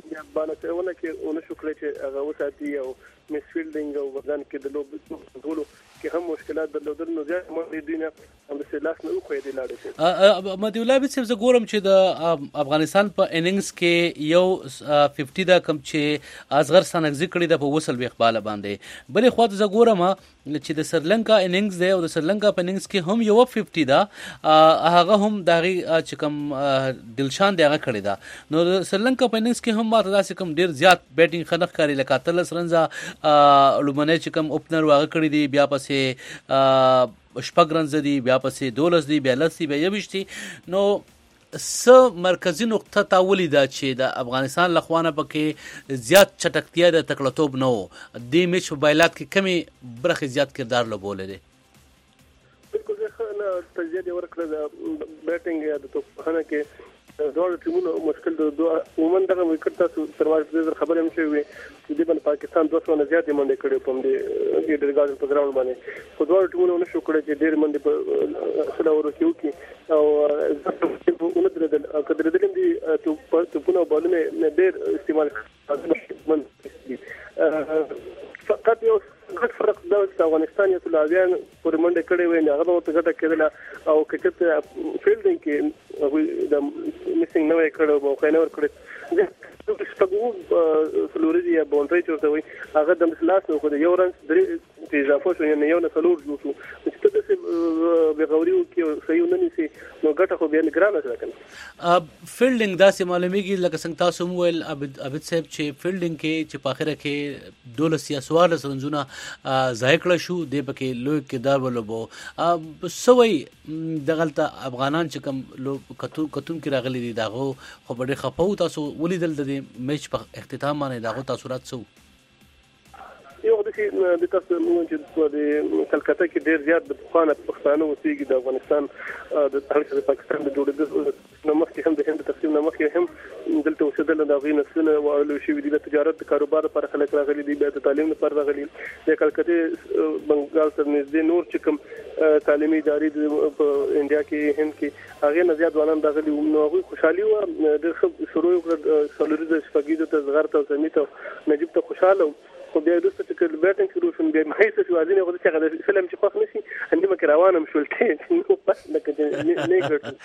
روانه کې ونه شو کړی چې هغه وساتي او مس فیلډینګ او بدن کې د لوب ټولو کې هم مشکلات درلودل نو ځکه موږ دې نه هم د لاس نه خو دې لاړ شي مدي الله به څه ګورم چې د افغانستان په اننګز کې یو 50 دا کم چې اصغر سنګزي کړی د په وصل ویخباله باندې بلې خو ته ګورم چې د سرلنکا اننګز دی او د سرلنکا په اننګز کې هم یو 50 دا هغه هم دغه چې کم دلشان دی هغه کړی دا نو د سرلنکا په اننګز کې هم ماته داسې کم ډیر زیات بیټینګ خنخ کاری لکه تل سرنزا لومنه چې کم اوپنر واغه کړی دی بیا پسې شپږ رنز دی بیا پسې 12 دی بیا لسی بیا یوشتي نو مرکزی نقطه تاولی دا چې د افغانستان لخوانه پکې زیات چټکتیا د تکړتوب نه و د میچ په بایلات کې کمی برخه زیات کردار لوبولې دي بالکل ځکه تجزیه دی ورکړه د بیټینګ یا د توپخانه کې دوه ټیمونو مشکل د دوه عموما دغه وکړه تاسو ترواز خبره هم شوی چې د پاکستان 200 نه زیات منډه کړې په دې ډیرګاډ په ګراوند باندې خو دوه ټیمونو نشو کړی چې ډېر منډه په سلا ورکیو کې او ونذردل کډردل دي په پونه بالونه ډېر استعمال فقط یو غټ فرق دا چې افغانستان یو لاویان پر منډه کړې وي نه هغه ته ګټه کېدله او کچته فیلډینګ کې د میسینګ نه کړو او خاینه ور کړې د شپږو فلوريدي یا باونډري چورته وي هغه د مثلاث نو خو د یو رنس درې په اضافه شو نه یو نه فلور جوړ شو چې ته د بغوري کې صحیح نه نيسي نو ګټه خو بیا نه ګرانه ده کنه فیلډینګ داسې معلومیږي لکه څنګه تاسو مویل عبد صاحب چې فیلډینګ کې چې په اخره کې 12 یا 14 رنزونه ضایع کړ شو د پکې لوی کردار ولوبو سوي دغلطه افغانان چې کوم کتون کې راغلي دي داغه خو ډېر خپو تاسو ولیدل د میچ په اختتام باندې داغه تاثیرات سو یو د تاسو چې د کلکته کې ډېر زیات د پخوانه پښتانه اوسېږي د افغانستان د تاریخ د پاکستان د جوړېدو نو مخکې هم د هند تقسیم نه مخکې هم دلته اوسېدل د غوښنه سونه او له شی د تجارت کاروبار لپاره خلک راغلي دي د تعلیم لپاره راغلي د کلکته بنگال سره نږدې نور چې کوم تعلیمي ادارې په انډیا کې هند کې هغه نه زیات ځوانان راغلي نو هغه خوشحالي و د شروع سولریز شپږیزه ته زغر ته سمیت نجيب ته خوشاله خو بیا د څه چې بیټینګ شروع شون بیا مخایسه شو ازینه غوډه چې هغه فلم چې خوښ نشي اندې مکه روانه مشولته نو پس لکه نه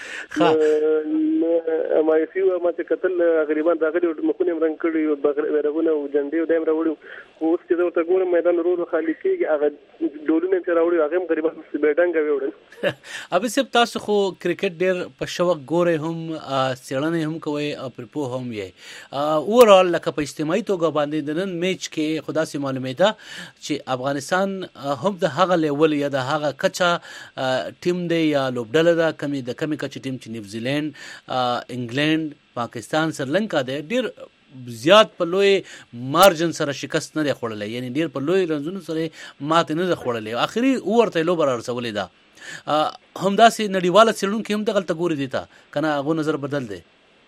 ګټ ما یو ما چې قتل غریبان راغلي مخونه رنگ کړي او بیرغونه او جنډې او دایم راوړي اوس چې دا ته ګورم میدان روز خالی کېږي هغه ډولونه چې راوړي هغه غریبان بیډنګ ویوړل ابي سب تاسو خو کرکټ ډېر په شوق ګوره هم سیړنه هم کوي او پر په هم یې اورال لکه په اجتماعي توګه باندې د نن میچ کې خدا سي معلومه ده چې افغانستان هم د هغه لیول یا د هغه کچا ټیم دی یا لوبډل ده کمی د کمی کچ ټیم چې نیوزیلند انګلند پاکستان سرلنکا ده ډیر زیات په لوی مارجن سره شکست نه خوړلې یعنی ډیر په لوی رنزونو سره ماته نه خوړلې اخري ورته لوبر ارسولې ده همداسې نړیواله سیلون کې هم د غلطه ګوري دي تا کنه هغه نظر بدل دی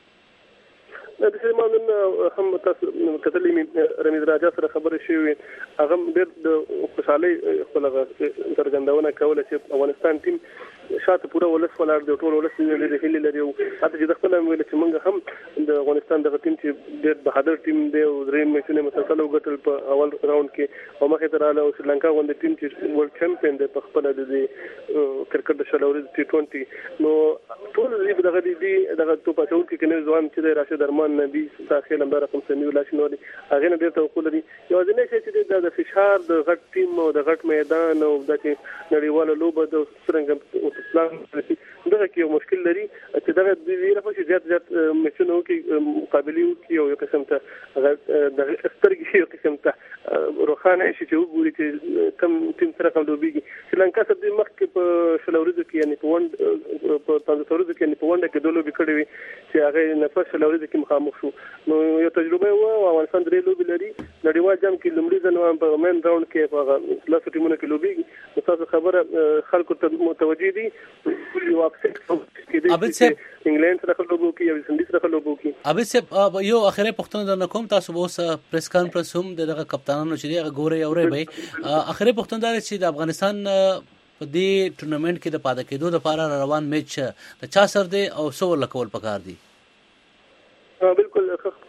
د سیمانن هم تاسو کتلې رمیز راجا سره خبرې شوې هغه ډېر د خوشحالي خپل څرګندونه کوله چې افغانستان ټیم شاته پوره ولس ولاړ دی ټول ولس د هلي لري او حتی چې د خپل ویل چې موږ هم د افغانستان د ټیم چې ډېر بهادر ټیم دی او درې میچونه مسلسل وګټل په اول راوند کې او مخې ته رااله او سریلانکا غونډه ټیم چې ورلد چمپیون دی په خپل د کرکټ د شلوري ټي20 نو ټول دغه دغه توپا چول کې کنه ځوان چې راشد ارمان نبی داخله نمبر رقم سنوي لاشنوري هغه نه ډېر توقع لري یو ځینې چې د فشار د غټ ټیم او د غټ میدان او د نړیوالو لوبه د څنګه پلان دغه کې یو مشکل لري چې دغه د لپاره زیات میچونو کې مقابله کوي او یو قسم ته د سترګې یو قسم ته روخانه شي چې وګوري چې کم ټیم سره کوم دوبيږي سریلانکا سره د مخ کې په شلوريزو کې یعنی په وند په تاسو کې یعنی په وند کې دوه کړي وي چې هغه نفس شلوريزو کې مخامخ شو نو یو تجربه و او افغانستان درې لوبي لري نړیوال جام کې لومړي ځل په مین راوند کې په لاسو ټیمونو کې لوبيږي تاسو خبره خلکو ته متوجي دي یو اکسپټ ابد صاحب انګلند سره لوبو کې یا سندي سره لوبو کې ابد صاحب یو اخره پښتنه درنه کوم تاسو اوس پریس کانفرنس هم دغه کپتانانو چې دغه ګوري اوري به اخره پښتنه دار چې د افغانستان په دې ټورنمنت کې د پاده کېدو لپاره روان میچ د چا سر دی او سو لکول پکار دي بالکل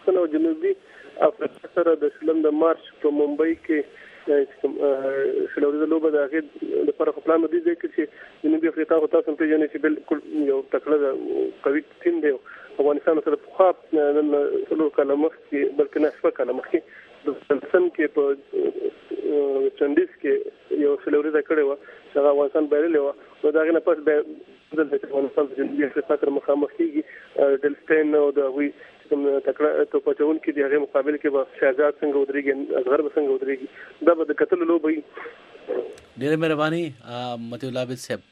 پاکستان او جنوبي افریقا سره د شلم د مارچ په ممبئی کې شلوري لوبه د هغه د فرق پلان دی چې جنوبي افریقا او تاسو په جنې چې بالکل یو تکړه قوي ټیم دی افغانستان سره په خاط نن څلور کاله مخکې بلکې نه شپږ کاله مخکې د سن کې په چندیس کې یو شلوري دا کړی و چې افغانستان بایللی و نو دا غنه پس د افغانستان د جنوبي افریقا سره مخامخ کیږي دلستین او د وی کوم تکړه تو پچون کې د هغه مقابل کې به شهزاد څنګه ودرېږي اصغر څنګه ودرېږي دا به د قتل لوبي ډېر مهرباني متي الله بيد صاحب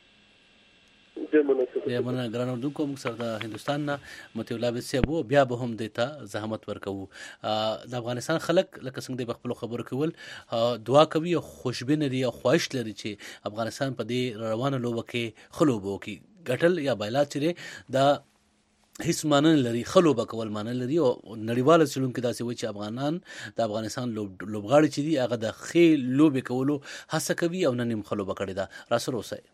من ګرانو دوکو موږ سره د هندستان نه متي الله بيد صاحب بیا به هم دیتا زحمت ورکوو د افغانستان خلک لکه څنګه د خپل خبرو کول دعا کوي او خوشبین دي او خواهش لري چې افغانستان په دې روانه لوبه کې خلوبو کې ګټل یا بایلات چې دا هیڅ معنی لري خلوبه کول معنی لري او نړیواله څلونکو داسې وایي چې افغانان د افغانستان لوبغاړي چې دي هغه د خې لوبې کولو هڅه کوي او نن هم خلوبه کړې ده راسره اوسئ.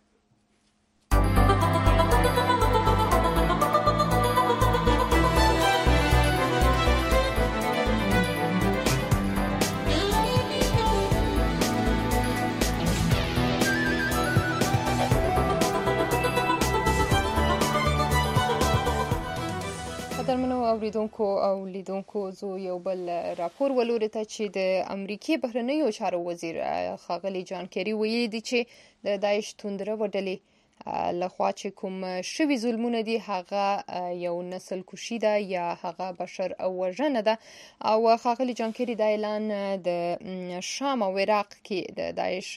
قدرمنو اوریدونکو او لیدونکو زه یو بل راپور ولوري ته چې د امریکای بهرنیو چارو وزیر ښاغلي جان کیری ویلي دی چې د داعش توندره وډلې لخوا چې کوم شوي ظلمونه دي هغه یو نسل کشي ده یا هغه بشر او وژنه ده او ښاغلي جان کیری د اعلان د شام او عراق کې د داعش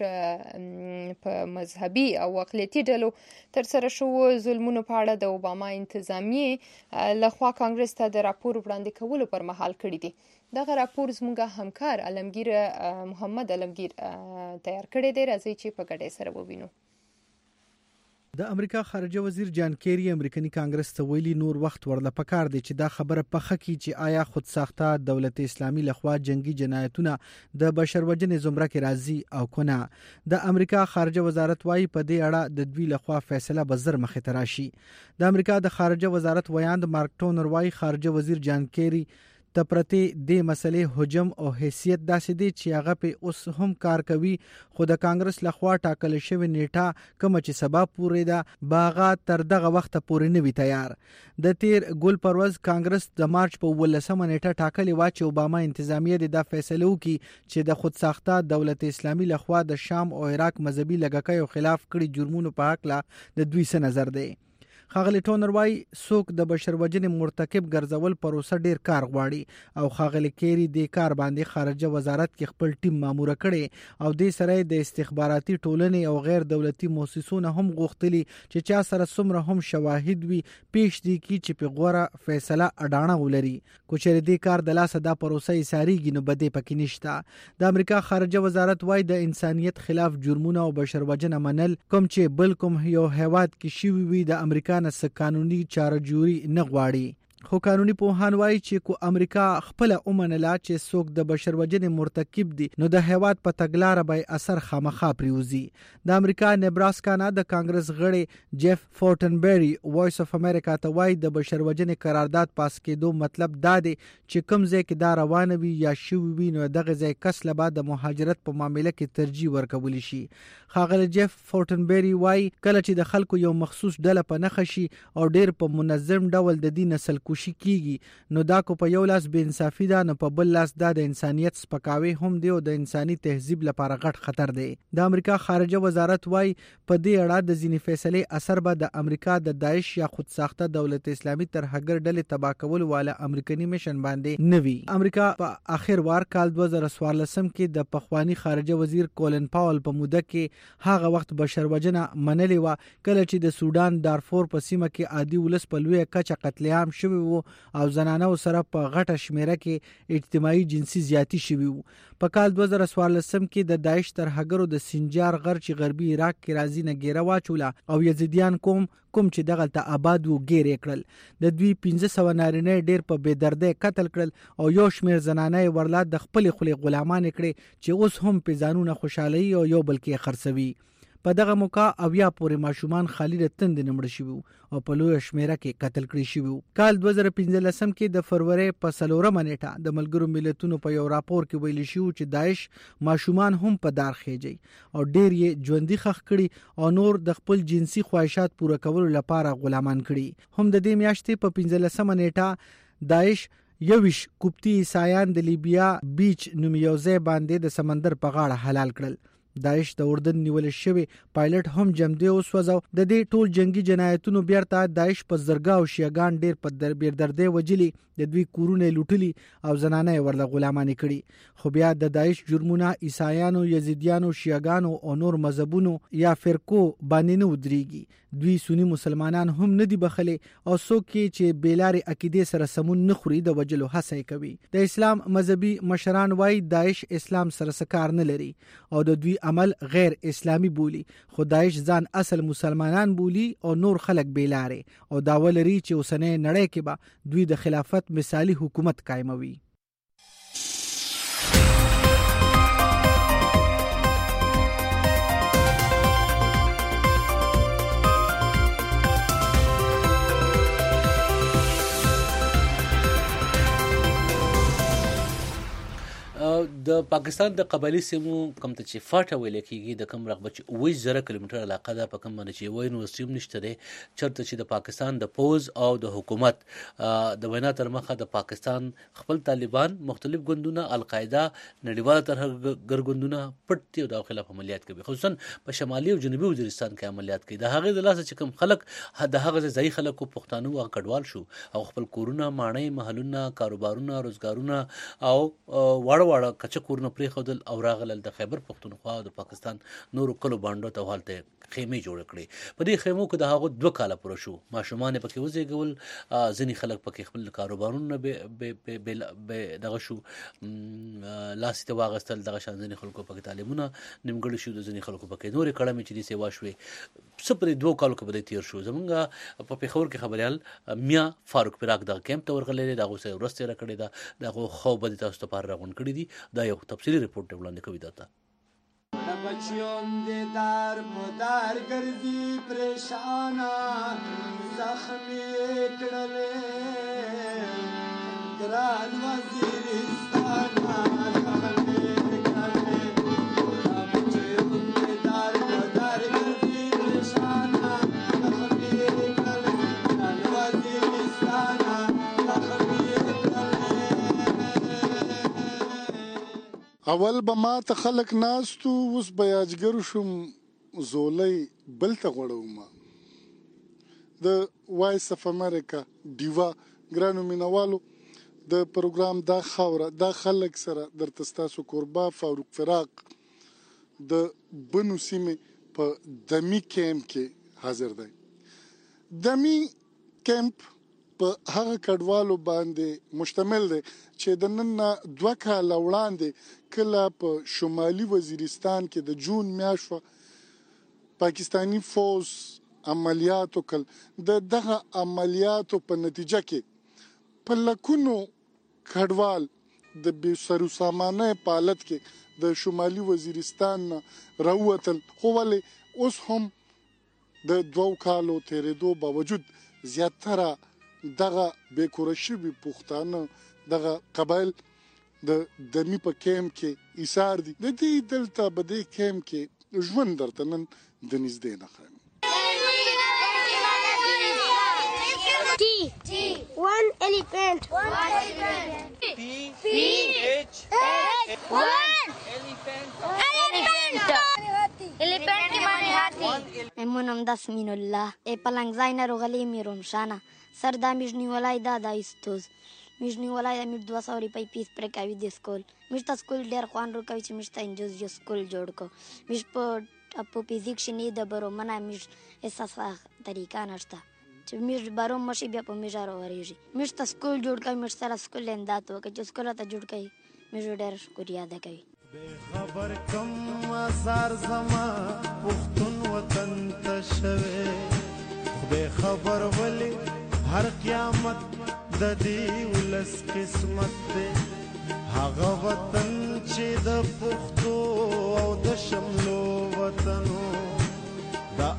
په مذهبي او اقلیتي ډلو تر سره شو ظلمونو په اړه د اوباما انتظامیه لخوا کانګرس ته د راپور وړاندې کولو پر مهال کړی دی. دغه راپور زموږ همکار علمگیر محمد علمگیر تیار کړی دی، راځي چې په ګډه سره ووینو. د امریکا خارجه وزیر جان کیری امریکایي کانګرس ته ویلي نور وخت ورله پکار دی چې دا خبره پخه کی چې آیا خود ساخته دولت اسلامي لخوا جنگي جنایتونه د بشر وژنې زمره کې راځي او کنه. د امریکا خارجه وزارت وايي په دې اړه د دوی لخوا فیصله به زر مخې ته راشي. د امریکا د خارجه وزارت ویاند مارک ټونر وايي خارجه وزیر جان کیری ته پرته د مسلې حجم او حیثیت داسې دی چې هغه په اوس هم کار کوي، خو د کانګرس لخوا ټاکل شوی نیټه کوم چې سبا پورې ده باغه تر دغه وخت پورې نه وي تیار. د تیر ګل پروز کانګرس د مارچ په 18 نیټه ټاکلې و چې اوباما انتظامیه د فیصله وکړي چې د خود ساخته دولت اسلامي لخوا د شام او عراق مذهبي لږکیو خلاف کړي جرمونو په حق لا د دوی څه نظر دی. ښاغلي ټونر وايي څوک د بشر وژنې مرتکب ګرځول پروسه ډیر کار غواړي او ښاغلي کیری د کار باندې خارجه وزارت کې خپل ټیم مامور کړي او د سره د استخباراتي ټولنې او غیر دولتي مؤسسونو هم غوښتلي چې چا سره څومره هم شواهد وي پیش دي کی چې په غوړه فیصله اډانه ولري. کوچره د کار د لاسه د پروسه یې ساریږي نو بده پکې نشته. د امریکا خارجه وزارت وايي د انسانيت خلاف جرمونه او بشر وژنه منل کوم چې بل کوم یو هیواد کې شوی وي د امریکا نه قانوني چارجوري نه غواړي. خو قانوني پوهان وایي چې کو امریکا خپل اومنلا چې څوک د بشر وژنې مرتکب دي نو د هیواد په تګلارې به اثر خامخا پریوزي. د امریکا نبراسکا نه د کانګرس غړي جيف فورټنبری وایس اف امریکا ته وایي د بشر وژنې قرارداد پاس کېدو مطلب دا دی چې کوم ځای کې دا روان وي یا شوی وي نو دغه ځای کس له بعد د مهاجرت په معاملې کې ترجیح ورکول شي. ښاغلي جيف فورټنبری وایي کله چې د خلکو یو مخصوص ډله په نخښ شي او ډیر په منظم ډول د دې نسل کوشي کیږي نو دا کو په یو لاس بے انصافي ده نو په بل لاس دا د انسانيت سپکاوي هم دی او د انساني تهذیب لپاره غټ خطر دی. د امریکا خارجه وزارت وايي په دې اړه د ځینې فیصله اثر به د امریکا د داعش یا خود ساخته دولت اسلامي تر هغر ډلې تبا کول والا امریکایي میشن باندې نوي. امریکا په اخر وار کال 2014 کې د پخوانی خارجه وزیر کولن پاول په موده کې هغه وخت بشر وژنه منلې و کله چې د سودان دارفور په سیمه کې عادي ولس په لوی کچه قتل عام شوی و او زنانو سره په غټه شمیره کې اجتماعي جنسي زیاتی شوی وو. په کال 2014 کې د داعش تر هغرو د سنجار غر چې غربي عراق کې راځي نه ګیره واچوله او یزیدیان کوم چې دغه ته آباد وو ګیر کړل. د دوی 1500 نارینه ډیر په بے دردۍ قتل کړل او یو شمیر زنانه ورلاد د خپل خلې غلامان کړي چې اوس هم په ځانونه خوشالي او یو بل کې خرڅوي. په دغه موقع 80 پورې ماشومان خالي د تند نمړ شوي او په لوی شمیره کې قتل کړي شوي. کال 2015 کې د فروری په 4 نیټه د ملګرو ملتونو په یو راپور کې ویل شوی چې داعش ماشومان هم په دار خېجي او ډېر یې ژوندۍ خښ کړي او نور د خپل جنسي خواهشات پوره کولو لپاره غلامان کړي. هم د دې میاشتې په 15 نیټه داعش 21 کوپتی عیسایان د لیبیا بیچ نوم یو ځای باندې د سمندر په غاړه حلال کړل. داعش د اردن نیول شوی پایلټ هم جمدی او سوځو. د دې ټول جنگي جنایتونو بیرته داعش په زرګاو شیعاګان ډیر په دربیر دردې وجلی د دوی کورونه لوټلی او زنانه ورله غلامانی کړي. خو بیا د داعش جرمونه عیسایانو، یزیدیانو، شیعاګانو او نور مذهبونو یا فرقو باندې نه ودرېږي. دوی سنی مسلمانان هم نه دی بخلي او څوک چې بیلاری عقیده سره سمون نه خوري د وجلو هڅه کوي. د اسلام مذهبي مشران وايي داعش اسلام سره سکار نه لري او د دوی عمل غیر اسلامی بولی. خو داعش ځان اصل مسلمانان بولی او نور خلک بیلاری او داول لري چې اوسنۍ نړۍ کې به دوی د خلافت مثالی حکومت قائموي. د پاکستان د قبایلی سیمو کوم ته چې فاټه ویل کېږي د کوم رقبه چې 20,000 کیلومتر علاقه ده په کوم باندې چې یو یونیورسيټي هم نشته دی چېرته چې د پاکستان د پوز او د حکومت د وینا تر مخه د پاکستان خپل طالبان مختلف ګوندونه القاعده نړیواله ترهګر ګوندونه پټ دي او د خلاف عملیات کوي خصوصا په شمالي او جنوبي وزیرستان کې عملیات کوي. د هغې د لاسه چې کوم خلک د هغه ځایي خلکو پښتانه او کډوال شو او خپل کورونه ماڼۍ محلونه کاروبارونه روزګارونه او واړه کچه کورونه پرېښودل او راغلل د خیبر پښتونخوا او د پاکستان نورو کلو بانډو ته هلته خیمې جوړې کړې. په دې خیمو کې د هغو 2 کاله پوره شو. ماشومان یې پکې وزېږول، ځینې خلک پکې خپل کاروبارونه دغه شو لاسې ته واغېستل. دغه شان ځینې خلکو پکې تعلیمونه نیمګړي شو، د ځینې خلکو پکې نورې کړمې چې دې سیوا شوې. څه په دې 2 کالو کې به تیر شو. زمونږ په پېښور کې خبریال میا فاروق پراک دغه کیمپ ته ورغلی دی، د هغو سره ورځ تېره کړې ده، د هغو خوب به دې تاسو لپاره راغونډ کړي دي. دا یو تفصیلي رپورټ وړاندې کوي درته. بچیون دې در په در ګرځي پریشانا زخمي کړلې ګران وزیرستان زخمي کړلې بچیون دې در په در ګرځي پریشانا زخمي کړلې ګران وزیرستان زخمي کړلې. اول به ما ته خلک ناستو، اوس به یاجګر شوم زولۍ بل ته غوړوم. د وایس اف امریکا ډیوا ګرانو مینوالو د پروګرام دا خاوره دا خلک سره درته ستاسو کوربه فاروق فراق د بنو سیمې په دمی کیمپ کې حاضر دی. دمی کیمپ په هغه کډوالو باندې مشتمل دی چې د نن 2 کاله وړاندې کله په شمالي وزیرستان کې د جون میاشت پاکستانی فوز عملیات وکړ. دغه عملیاتو په نتیجه کې په لکونو کډوال د بې سرو سامانه په حالت کې د شمالي وزیرستان راووتل. خو ولې اوس هم د 2 کالو تېرېدو باوجود زیاتره دغه بېکوره شوي پښتانه دغه قبایل د دمی په کیمپ کې ایثار دي. د دې دلته په دې کیمپ کې ژوند درته نن د نږدې نه ښیم. One elephant. Elephant की माने हाथी. Emunam das minullah. E palang zaina rogali mirum shana. Sarda mijni walai dada istos. مجنی ولای امیر 200 روپۍ پیس پر کوي د سکول. مشته سکول ډیر خوان ور کوي چې مشته انجوز جو سکول جوړ کو. مش په فزیک شنی د برو منه مش اساسه طریقه نشته چې مش برو مشي بیا په میجارو ورېږي. مشته سکول جوړ کوي، مش سره سکول اندات وکړي چې سکول ته جوړ کوي. مش ډیر شکریا ده کوي. خبر کم آثار زما پښتون وطن ته شوه خدای خبر ولی هر قیامت د دې ولس قسمت دی. هغه وطن چې د پښتو او د شملو وطنو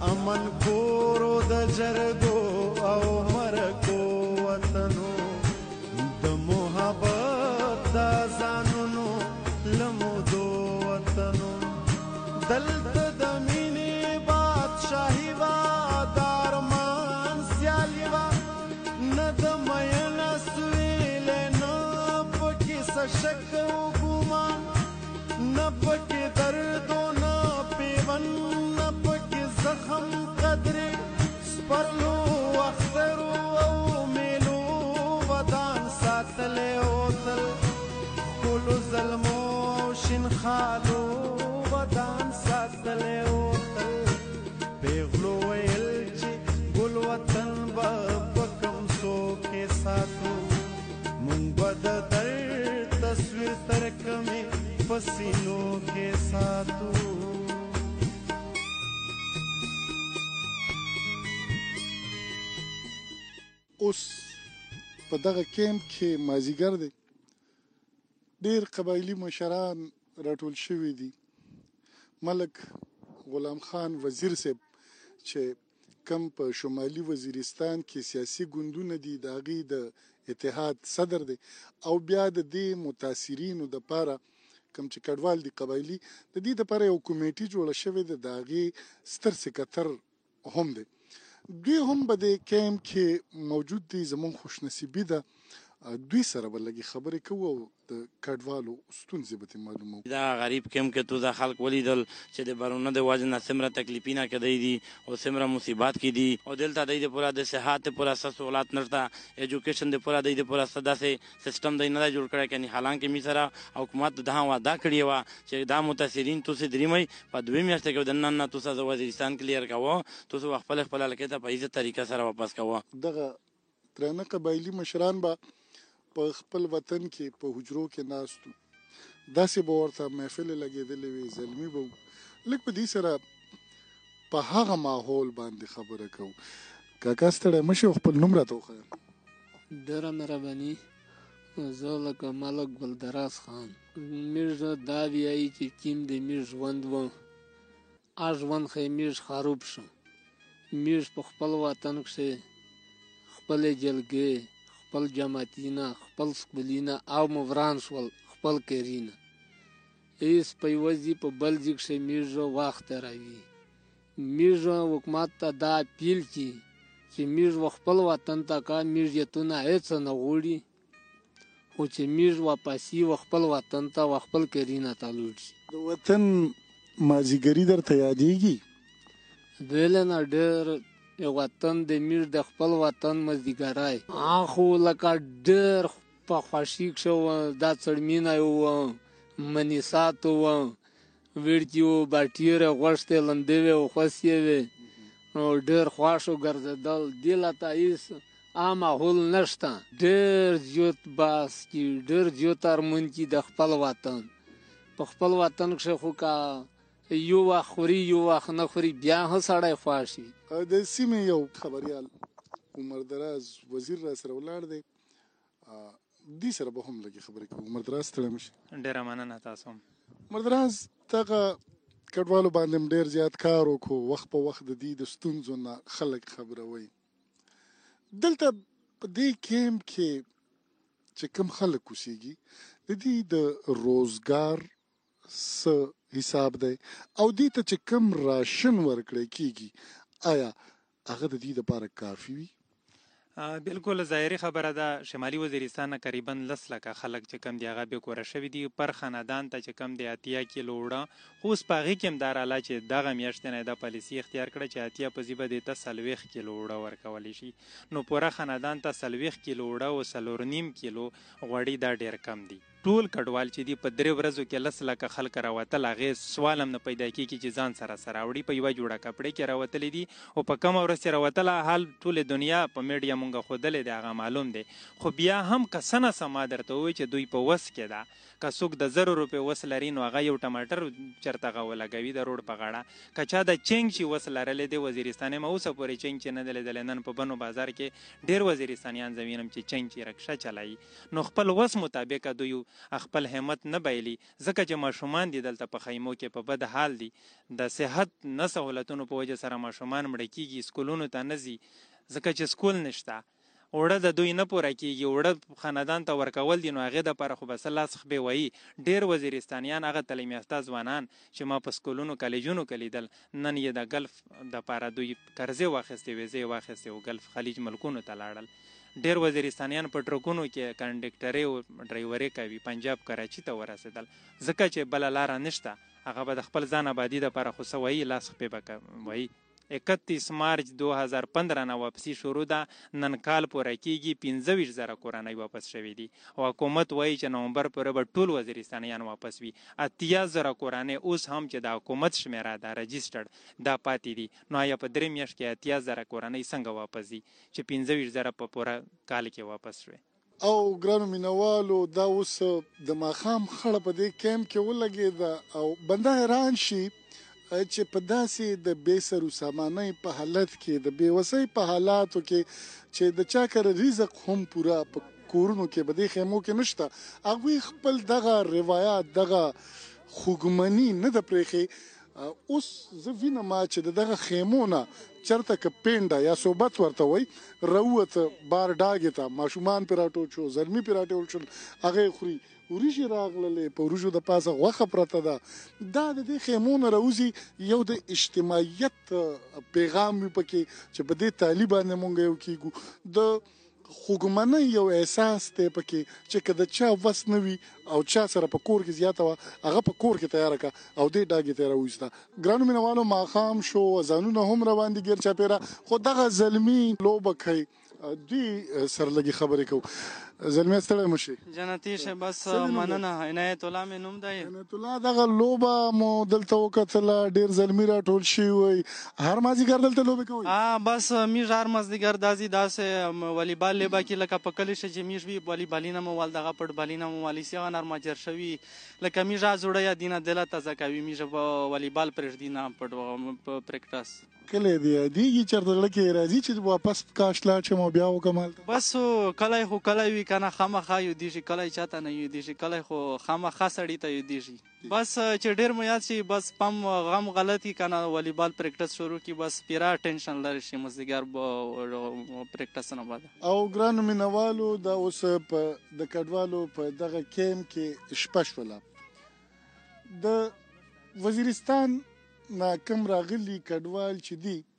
امن کورو د جرګو او مرکو وطنو د محبت د ځانونو لمودو وطنو دلته د مینې بادشاهي وا د ارمان سیالي وا نه د مین سویلې نه پکې څه شک و ګمان نه پکې درد و نه پیوند نه پکې زخم قدرې سپرلو اخترو او میلو ودان ساتلی او تل ښکلو زلمو شین خالو ودان ساتلی او تل پیغلو ویل چې ګل وطن به په کمسو کې ساتو مونږ به د درد تصویر تر کمې پسینو کې ساتو اوس په دغه کیمپ کې مازیګر دی ډیر قبایلی مشران راټول شوي دي ملک غلام خان وزیر صاحب چې کم په شمالي وزیرستان کې سیاسي ګوندونه دي د هغې د اتحاد صدر دی او بیا د دې متاثرینو دپاره کم چې کډوال دي قبایلي د دې دپاره یو کمیټي جوړه شوې ده د هغې ستر سکتر هم دی دوی هم به د کیمپ کې موجود دي زموږ خوشنصیبي ده دوی سره به لږې خبرې کوو او د کډوالو ستونزې به ترې معلوموو دا غریب کیمپ کې تو دا خلک ولیدل چې د بارونه د وجه نه څومره تکلیفونه کدی دي او څومره مصیبات کې دي او دلته دی د پوره د صحت پوره سہولت نشته ایجوکیشن د پوره دی د پوره داسې سیستم دی نه جوړ کړی کني حالانکه می سره حکومت دا وعده کړی و چې دا متاثرین توسې دریمې په دوی میاشتې کې د نن نه توسه وزیرستان کلیر کاوه توسه خپل لکه ته په ایزه طریقه سره واپس کاوه دغه ترانه قبایلی مشران به په خپل وطن کې په حجرو کې ناستو داسې به ورته محفلې لګېدلې وي زلمي به لږ په دې سره په هغه ماحول باندې خبره کوو کاکا ستړی مه شي او خپل نوم راته وښیه ډېره مهرباني زه لکه ملک ګلدراز خان موږ دا وایي چې کیم د موږ ژوند و ژوند ښایي موږ خراب شو موږ په خپل وطن کښې خپلې جلګې خپل جماعتونه خپل سکولونه او موران شول خپل کیرینه ایس په یوه ځي په بل ځي کښې موږ وخت تېروي موږ حکومت ته دا اپیل کړي چې موږ خپل وطن ته کا موږ یتونه هېڅ نه غواړي خو چې موږ واپسي خپل وطن ته خپل کیرینه ته لاړ شي د وطن مازیګري درته یادېږي بېله نه ډېر وطن د موږ د خپل وطن مازدیګری خو لکه ډېر په خوښي کښې وه دا څړمینی وه منیسات وه ویړکي وه باټیرې غوښتې لندې وې او خوسې وې نو ډېر خوښ و ګرځېدل دې لته هېڅ ماحول نشته ډېر زیات بحث کي ډېر زیات ارمون کي د خپل وطن په خپل وطن کښې خو که یو وخت خوري یو وخت نه خوري بیا هم سړی خوښ وي د سیمې یو خبریال عمر دراز وزیر را سره ولاړ دی دې سره به هم لږې خبرې کوو عمر دراز ستړی مه شي ډېره مننه تاسو هم عمر دراز دغه کډوالو باندې هم ډېر زیات کار وکړو وخت په وخت د دې د ستونزو نه خلک خبروي دلته په دې کیمپ کې چې کوم خلک اوسېږي د دې د روزګار څه حساب دی او دې ته چې کوم راشن ورکړی کېږي آیا هغه د دې لپاره کافي وي بالکل ظاهري خبره ده شمالي وزیرستان نه قریبا 10 لکه خلک چې کم دی هغه بې کوره شوي دي پر خاندان ته چې کم دی 80 کیلو وړه خو اوس په هغې کې هم دا راله چې دغه میاشتې نه دا پالیسي اختیار کړه چې 80 په ځي به دې ته 40 کیلو وړه ورکولی شي نو پوره خاندان ته 40 کیلو وړه او 4.5 کیلو غوړي دا ډېر کم دي ټول کډوال چې دي په 3 ورځو کې 10 لکه خلک راوتل هغې سوال هم نه پیدا کېږي چې ځان سره راوړي په یوه جوړه کپړې کې راوتلي دي او په کومه ورځ چې راوتله حال ټولې دنیا په میډیا مونږ ښودلی دی هغه معلوم دی خو بیا هم که څه نه څه ما درته ووایي چې دوی په وس کې ده که څوک د 1,000 روپۍ وس لري نو هغه یو ټماټر چېرته هغه ولګوي د روډ په غاړه که چا د چینګ چې وس لرلی دی وزیرستان یم اوسه پورې چینګ چې نه دی لیدلی نن په بنو بازار کې ډېر وزیرستانیان زه وینم چې چینګ چې رکشه چلایي نو خپل وس مطابق دوی خپل همت نه بایلي ځکه چې ماشومان دي دلته په خیمو کې په بد حال دي د صحت نه سهولتونو په وجه سره ماشومان مړه کیږي سکولونو ته نه ځي ځکه چې سکول نشته اوړه د دوی نه پوره کیږي اوړه خاندان ته ورکول دي نو هغې دپاره خو بس لاس خبې وایي ډېر وزیرستانیان هغه تعلیم یافته ځوانان چې ما په سکولونو کالجونو کې لیدل نن یې د ګلف دپاره دوی قرضې واخیستې ویزې یې واخیستې او ګلف خلیج ملکونو ته لاړل ډېر وزیرستانیان په ټرکونو کې کنډکټرۍ او ډرایورۍ کوي پنجاب کراچي ته ورسېدل ځکه چې بله لاره نشته هغه به د خپل ځان آبادي دپاره خو څه وایي لاس خپې به وایي 31 مارچ 2015 نه واپسی شروع ده نن کال پوره کیږي 25,000 کورنۍ واپس شوي دي او حکومت وایي چې نومبر پورې به ټول وزیرستانیان واپس وي 80,000 کورنۍ اوس هم چې د حکومت شمیره ده رجسټرډ دا پاتې دي نو آیا په 3 میاشت کې 80,000 کورنۍ څنګه واپس دي چې 25,000 په پوره کال کې واپس شوي او ګرانو مینوالو دا اوس د ماښام خړه په دې کیمپ کې ولګېده او بنده حیران شي چې په داسې د بې سرو سامانۍ په حالت کې د بېوسۍ په حالاتو کې چې د چا کره رزق هم پوره په کورونو کې به دې خیمو کې نشته هغوی خپل دغه روایات دغه خوږمني نه ده پرېښې اوس زه وینم چې د دغه خیمو نه چرته که پینډه یا صحبت ورته وایي راووته بار ډاګې ته ماشومان پرې راټول شو زلمي پرې راټول شول هغې خوري وریجې راغللې په وریجو د پاسه غوښه پرته ده دا د دې خیمو نه راوځي یو د اجتماعیت پیغام وي پکې چې په دې طالب باندې مونږ یو کېږو د خوږمنۍ یو احساس دی پکې چې که د چا وس نه وي او چا سره په کور کې زیاته وه هغه په کور کې تیاره کړه او دې ډاګې ته یې راوایسته ګرانو مینوالو ماښام شو اذانونه هم روان دي ګیر چاپېره خو دغه زلمي لوبه کوي دوی سره لږې خبرې کوو زلمی ستړی مه شي جنتي شه بس مننه عنایت الله مې نوم دی عنایت الله دغه لوبه مو دلته وکتله ډېر زلمي راټول شوي وئ هر مازدیګر دلته لوبې کوئ بس میږ هر مازدیګر داسې داسې والیبال لعبه کې لکه په کلي شه چې میږ وي والیبالي نه مو وال دغه فټبالي نه مو والي سیغه نرماجر شوي لکه میږ زوړه یا دینه دله تازه کوي میږ په والیبال پرېږدي نه په پریکټس کله دی دیږي چېرته زړه کې راځي چې واپس کاش لاړ شم او بیا وکړم هلته بس کلی خو کلی وي که نه خامخا یودېږي کلی چاته نه یودېږي کلی خو خامخا سړي ته یودېږي بس چې ډېر مو یاد شي بس پم غم غلط وي که نه والیبال پریکټس شروع کړي بس پیرا ټینشن لرې شي مازدیګر پریکټس نه بعد او ګرانو مینوالو دا اوس په د کډوالو په دغه کیمپ کې شپه شوله د وزیرستان نه کم راغلي کډوال چې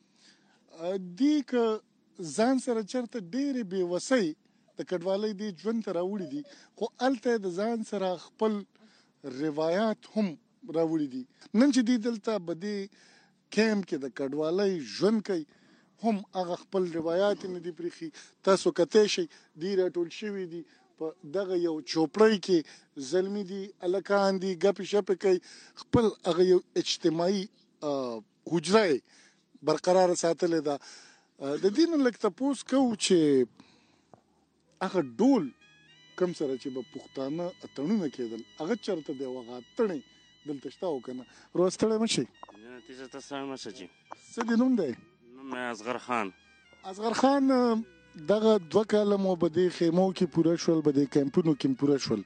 دي که ځان سره چېرته ډېرې بېوسۍ د کډوالۍ دې ژوند ته راوړي دي خو هلته د ځان سره خپل روایات هم راوړي دي نن چې دوی دلته په دې کیمپ کې د کډوالۍ ژوند کوي هم هغه خپل روایات یې نه دي پرېښي تاسو کتی شئ دوی راټول شوي دي په دغه یو چوپړی کې زلمي دي هلکان دي ګپې شپې کوي خپل هغه یو اجتماعي حجره یې برقراره ساتلې ده د دې نه لږ تپوس کوو چې هغه ډول کم سره چې به پښتانه اتڼونه کېدل هغه چېرته دی او هغه اتڼی دلته شته او که نه روز ستړی مه شئ نتیجه ته ستړی مه شه جي څه دې نوم دی نوم مې اصغر خان اصغر خان دغه 2 کاله مو په دې خیمو کې پوره شول په دې کیمپونو کې پوره شول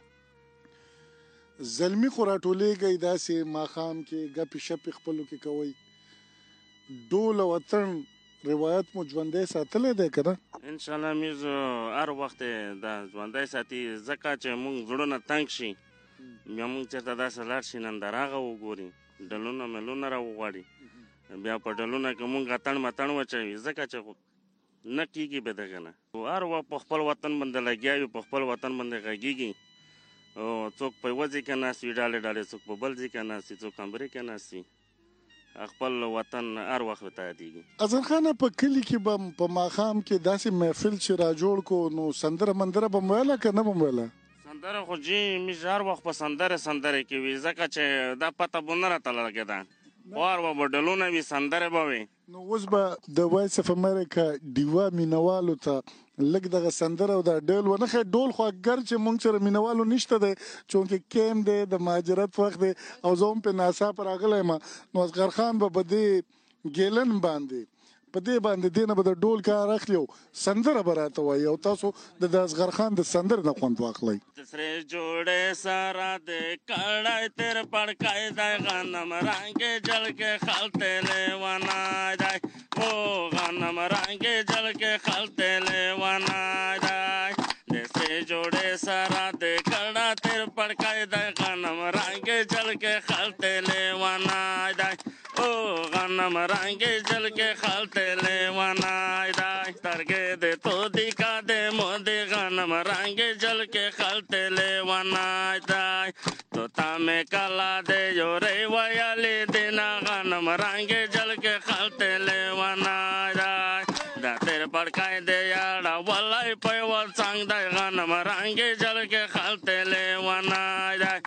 زلمی خو راټولېږئ داسې ماښام کې ګپې شپې خپلو کې کوئ ډول او اتڼ روایت مو ژوندی ساتلی دی که نه انشاءالله موږ هر وخت دا ژوندی ساتي ځکه چې موږ زړونه تنګ شي بیا موږ چېرته داسې لاړ شي ننداره وګوري ډلونه ملونه راوغواړي بیا په ډلونه کې موږ اتڼ متڼ وچوي ځکه چې نه کېږي به دغه نه هر وخت په خپل وطن باندې لګیا وي په خپل وطن باندې غږېږي څوک په یوه ځای کې ناست وي ډالې ډالې څوک په بل ځای کې ناست وي څوک کمرې کې ناست وي خپل وطن هر وخت ورته یادېږي اصغر خانه په کلي کې به په ماښام کې داسې محفل چې را جوړ کو نو سندره مندره به مو ویله که نه به مو ویله سندره خو جي موږ هر وخت په سندرې کې وي ځکه چې دا پته به نه راته لګېده خو هر وخت به ډلونه وي سندرې به وي نو اوس به د وایس اف امریکا ډیوا مینوالو ته لږ دغه سندره او دا ډول ونه ښایي ډول خو اګر چې موږ سره مینوالو نشته دی چونکې کیم دی د مهاجرت وخت دی او زه هم پې ناڅاپه راغلی یم نو اصغر خان به په دې ګیلن باندې په دې باندې دې نه به د ډول کار اخلي او سندره به راته وایي او تاسو د اصغر خان د سندر نه خوند واخلئ. تسرې جوړې سارا دې کړای تیر پړکای دی غنم رنګې جل کې خلته لیوانای دی او غنم رنګې جل کې خلته لیوانای دی تسرې جوړې سارا دې کړا تیر پړکای دی غنم رنګې جل کې خلته لیوانای دی او غنم رنګې جل کې خلته لیوانای دی سترګې دې تو دی کا دې مو دې غنم رنګې جل کې خلته لیوانای دی تو تامه کلا دې یورې ویالې دې نا غنم رنګې جل کې خلته لیوانای دی دا تیر پړکای دې یاړه ولای په ور څنګ دی غنم رنګې جل کې خلته لیوانای دی.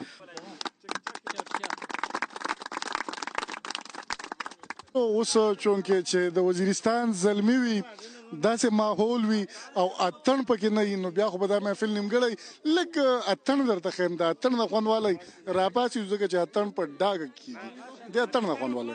اوس چونکې چې د وزیرستان زلمی وي داسې ماحول وي او اتن پکې نه وي نو بیا خو به دا محفل نیمګړی لږ اتن درته ښیم د اتن نه خوند والی راپاسي ځکه چې اتن په ډاګه کېږي د اتن نه خوند والی.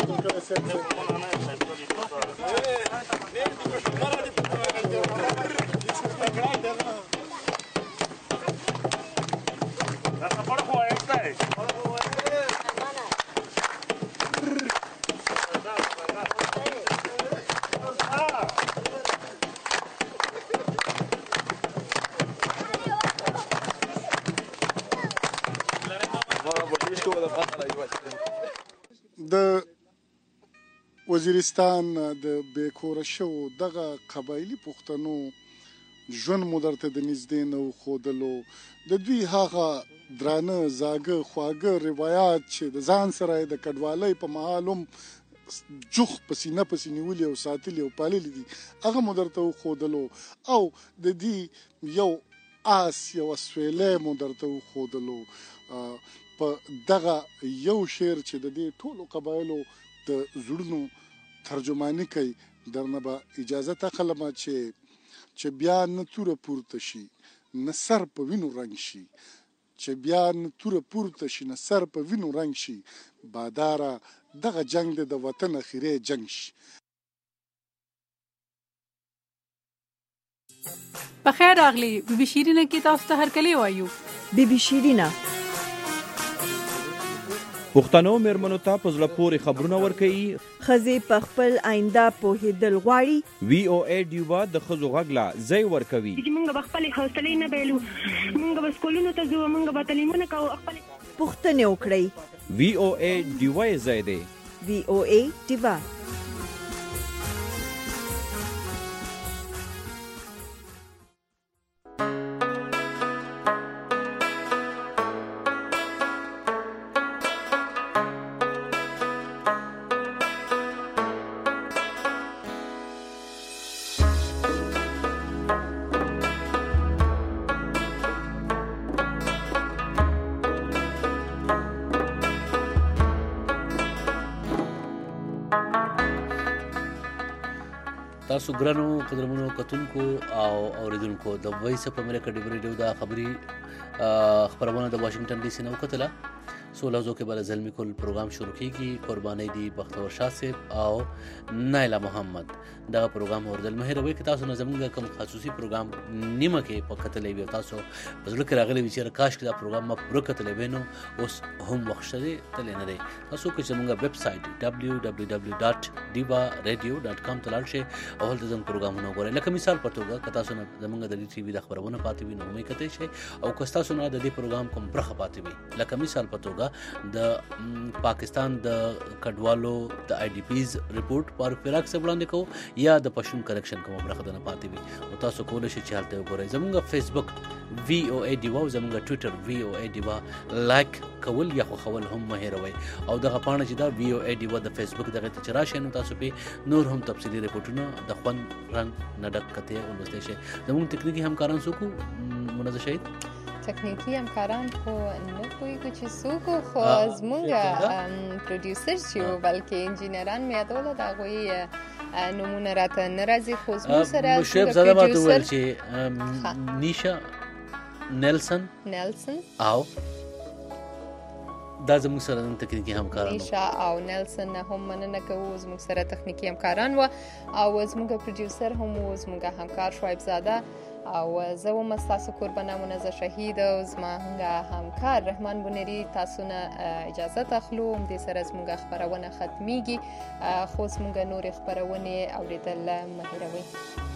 د وزیرستان د بیکوره شوو دغه قبایلي پښتنو ژوند مو درته د نږدې نه وښودلو د دوی هغه درانه زاګه خواږه روایات چې د ځان سره یې د کډوالۍ په مهال هم جوخ په سینه پسې نیولي او ساتلي او پاللي دي هغه مو درته وښودلو او د دې یو آس یو اسویلی مو درته وښودلو په دغه یو شعر چې د دې ټولو قبایلو د زړونو ترجماني کوي درنه به اجازت اخلم چې بیا نه توره پورته شي نه سر په وینو رنګ شي چې بیا نه توره پورته شي نه سر په وینو رنګ شي باداره دغه جنگ د وطن اخیری جنگ شي. په خیر راغلی بی بی شیرینه کې تاسو ته هرکلی وایو. بی بی شیرینه پښتنو میرمنو ته په زړه پورې خبرونه ورکوي. ښځې په خپل آینده پوهېدل غواړي. وی او ای ډیوا د ښځو غږ لا ځای ورکوي. موږ به خپلې حوصلې نه بایلو، موږ به سکولونو ته ځو، موږ به تعلیمونه کوو، خپلې پوښتنې وکړئ. وی او ای ډیوا یې ځای دی. وی او ای ډیوا. تاسو ګرانو قدرمنو کتونکو او اوریدونکو د وایس اف امریکا ډیو ریډیو د خبري خبرونه د واشنگټن ډي سي نو کتله 16 زو کې بل زلمی کول پروګرام شروع کیږي. قرباني دی بختور شاه صاحب او نایلا محمد دا پروګرام اوردل مهروي کې تاسو زموږ کوم خصوصي پروګرام نیمه کې په کتلې وي تاسو په ځل کې راغلي چې کاش کې دا پروګرام ما پوره کتلې وینو اوس هم وخت شته تل نه دی. تاسو کې زموږ ویب سټ www.divaradio.com تلل شي او هلته زموږ پروګرامونه وګورئ. لکه مثال په توګه که تاسو زموږ د ټي وي د خبرونه پاتې وي نو مې کته شي او که تاسو نه د دې پروګرام کوم برخه پاتې وي لکه مثال په توګه د پاکستان د کډوالو د آی ډي پیز ریپورت پر فراق سے وړاندې کو یا د پښتون کلیکشن کوم برخه نه پاتې وي او تاسو کولای شئ چې هلته وګورئ. زموږ فیسبوک وی او ای ډیوا او زموږ ټوئیټر وی او ای ډیوا لایک کول یا خول هم مه هېروئ او دغه پاڼه چې دا وی او ای ډیوا د فیسبوک دغه ته چرای شئ نو تاسو په نور هم تفصیلی ریپورتونه د خوان رنگ نډک کته او لوستئ شئ. زموږ تکنیکی همکاران سوکو منزه شهید تکنیکی همکاران خو نه پوهیږو چې څوک خو زموږ پروډیوسر چې و بلکې انجینران مې یادوله د هغوی نومونه راته نه راځي خو زموږ سره شیب زده ما ته ویل چې نیشا نیلسن او دا زموږ سره نن تکنیکی همکاران نیشا او نیلسن هم مننه کوو زموږ سره تخنیکی همکاران و او زموږ پروډوسر هم و زموږ همکار شعیب زاده او زه وم ستاسو قربانه منزه شهید او زما همکار رحمان بونری تاسو نه اجازه تخلو هم دې سره زموږ خبرونه ختمیږي خو زموږ نور خبرونه اوریدل مه هیروئ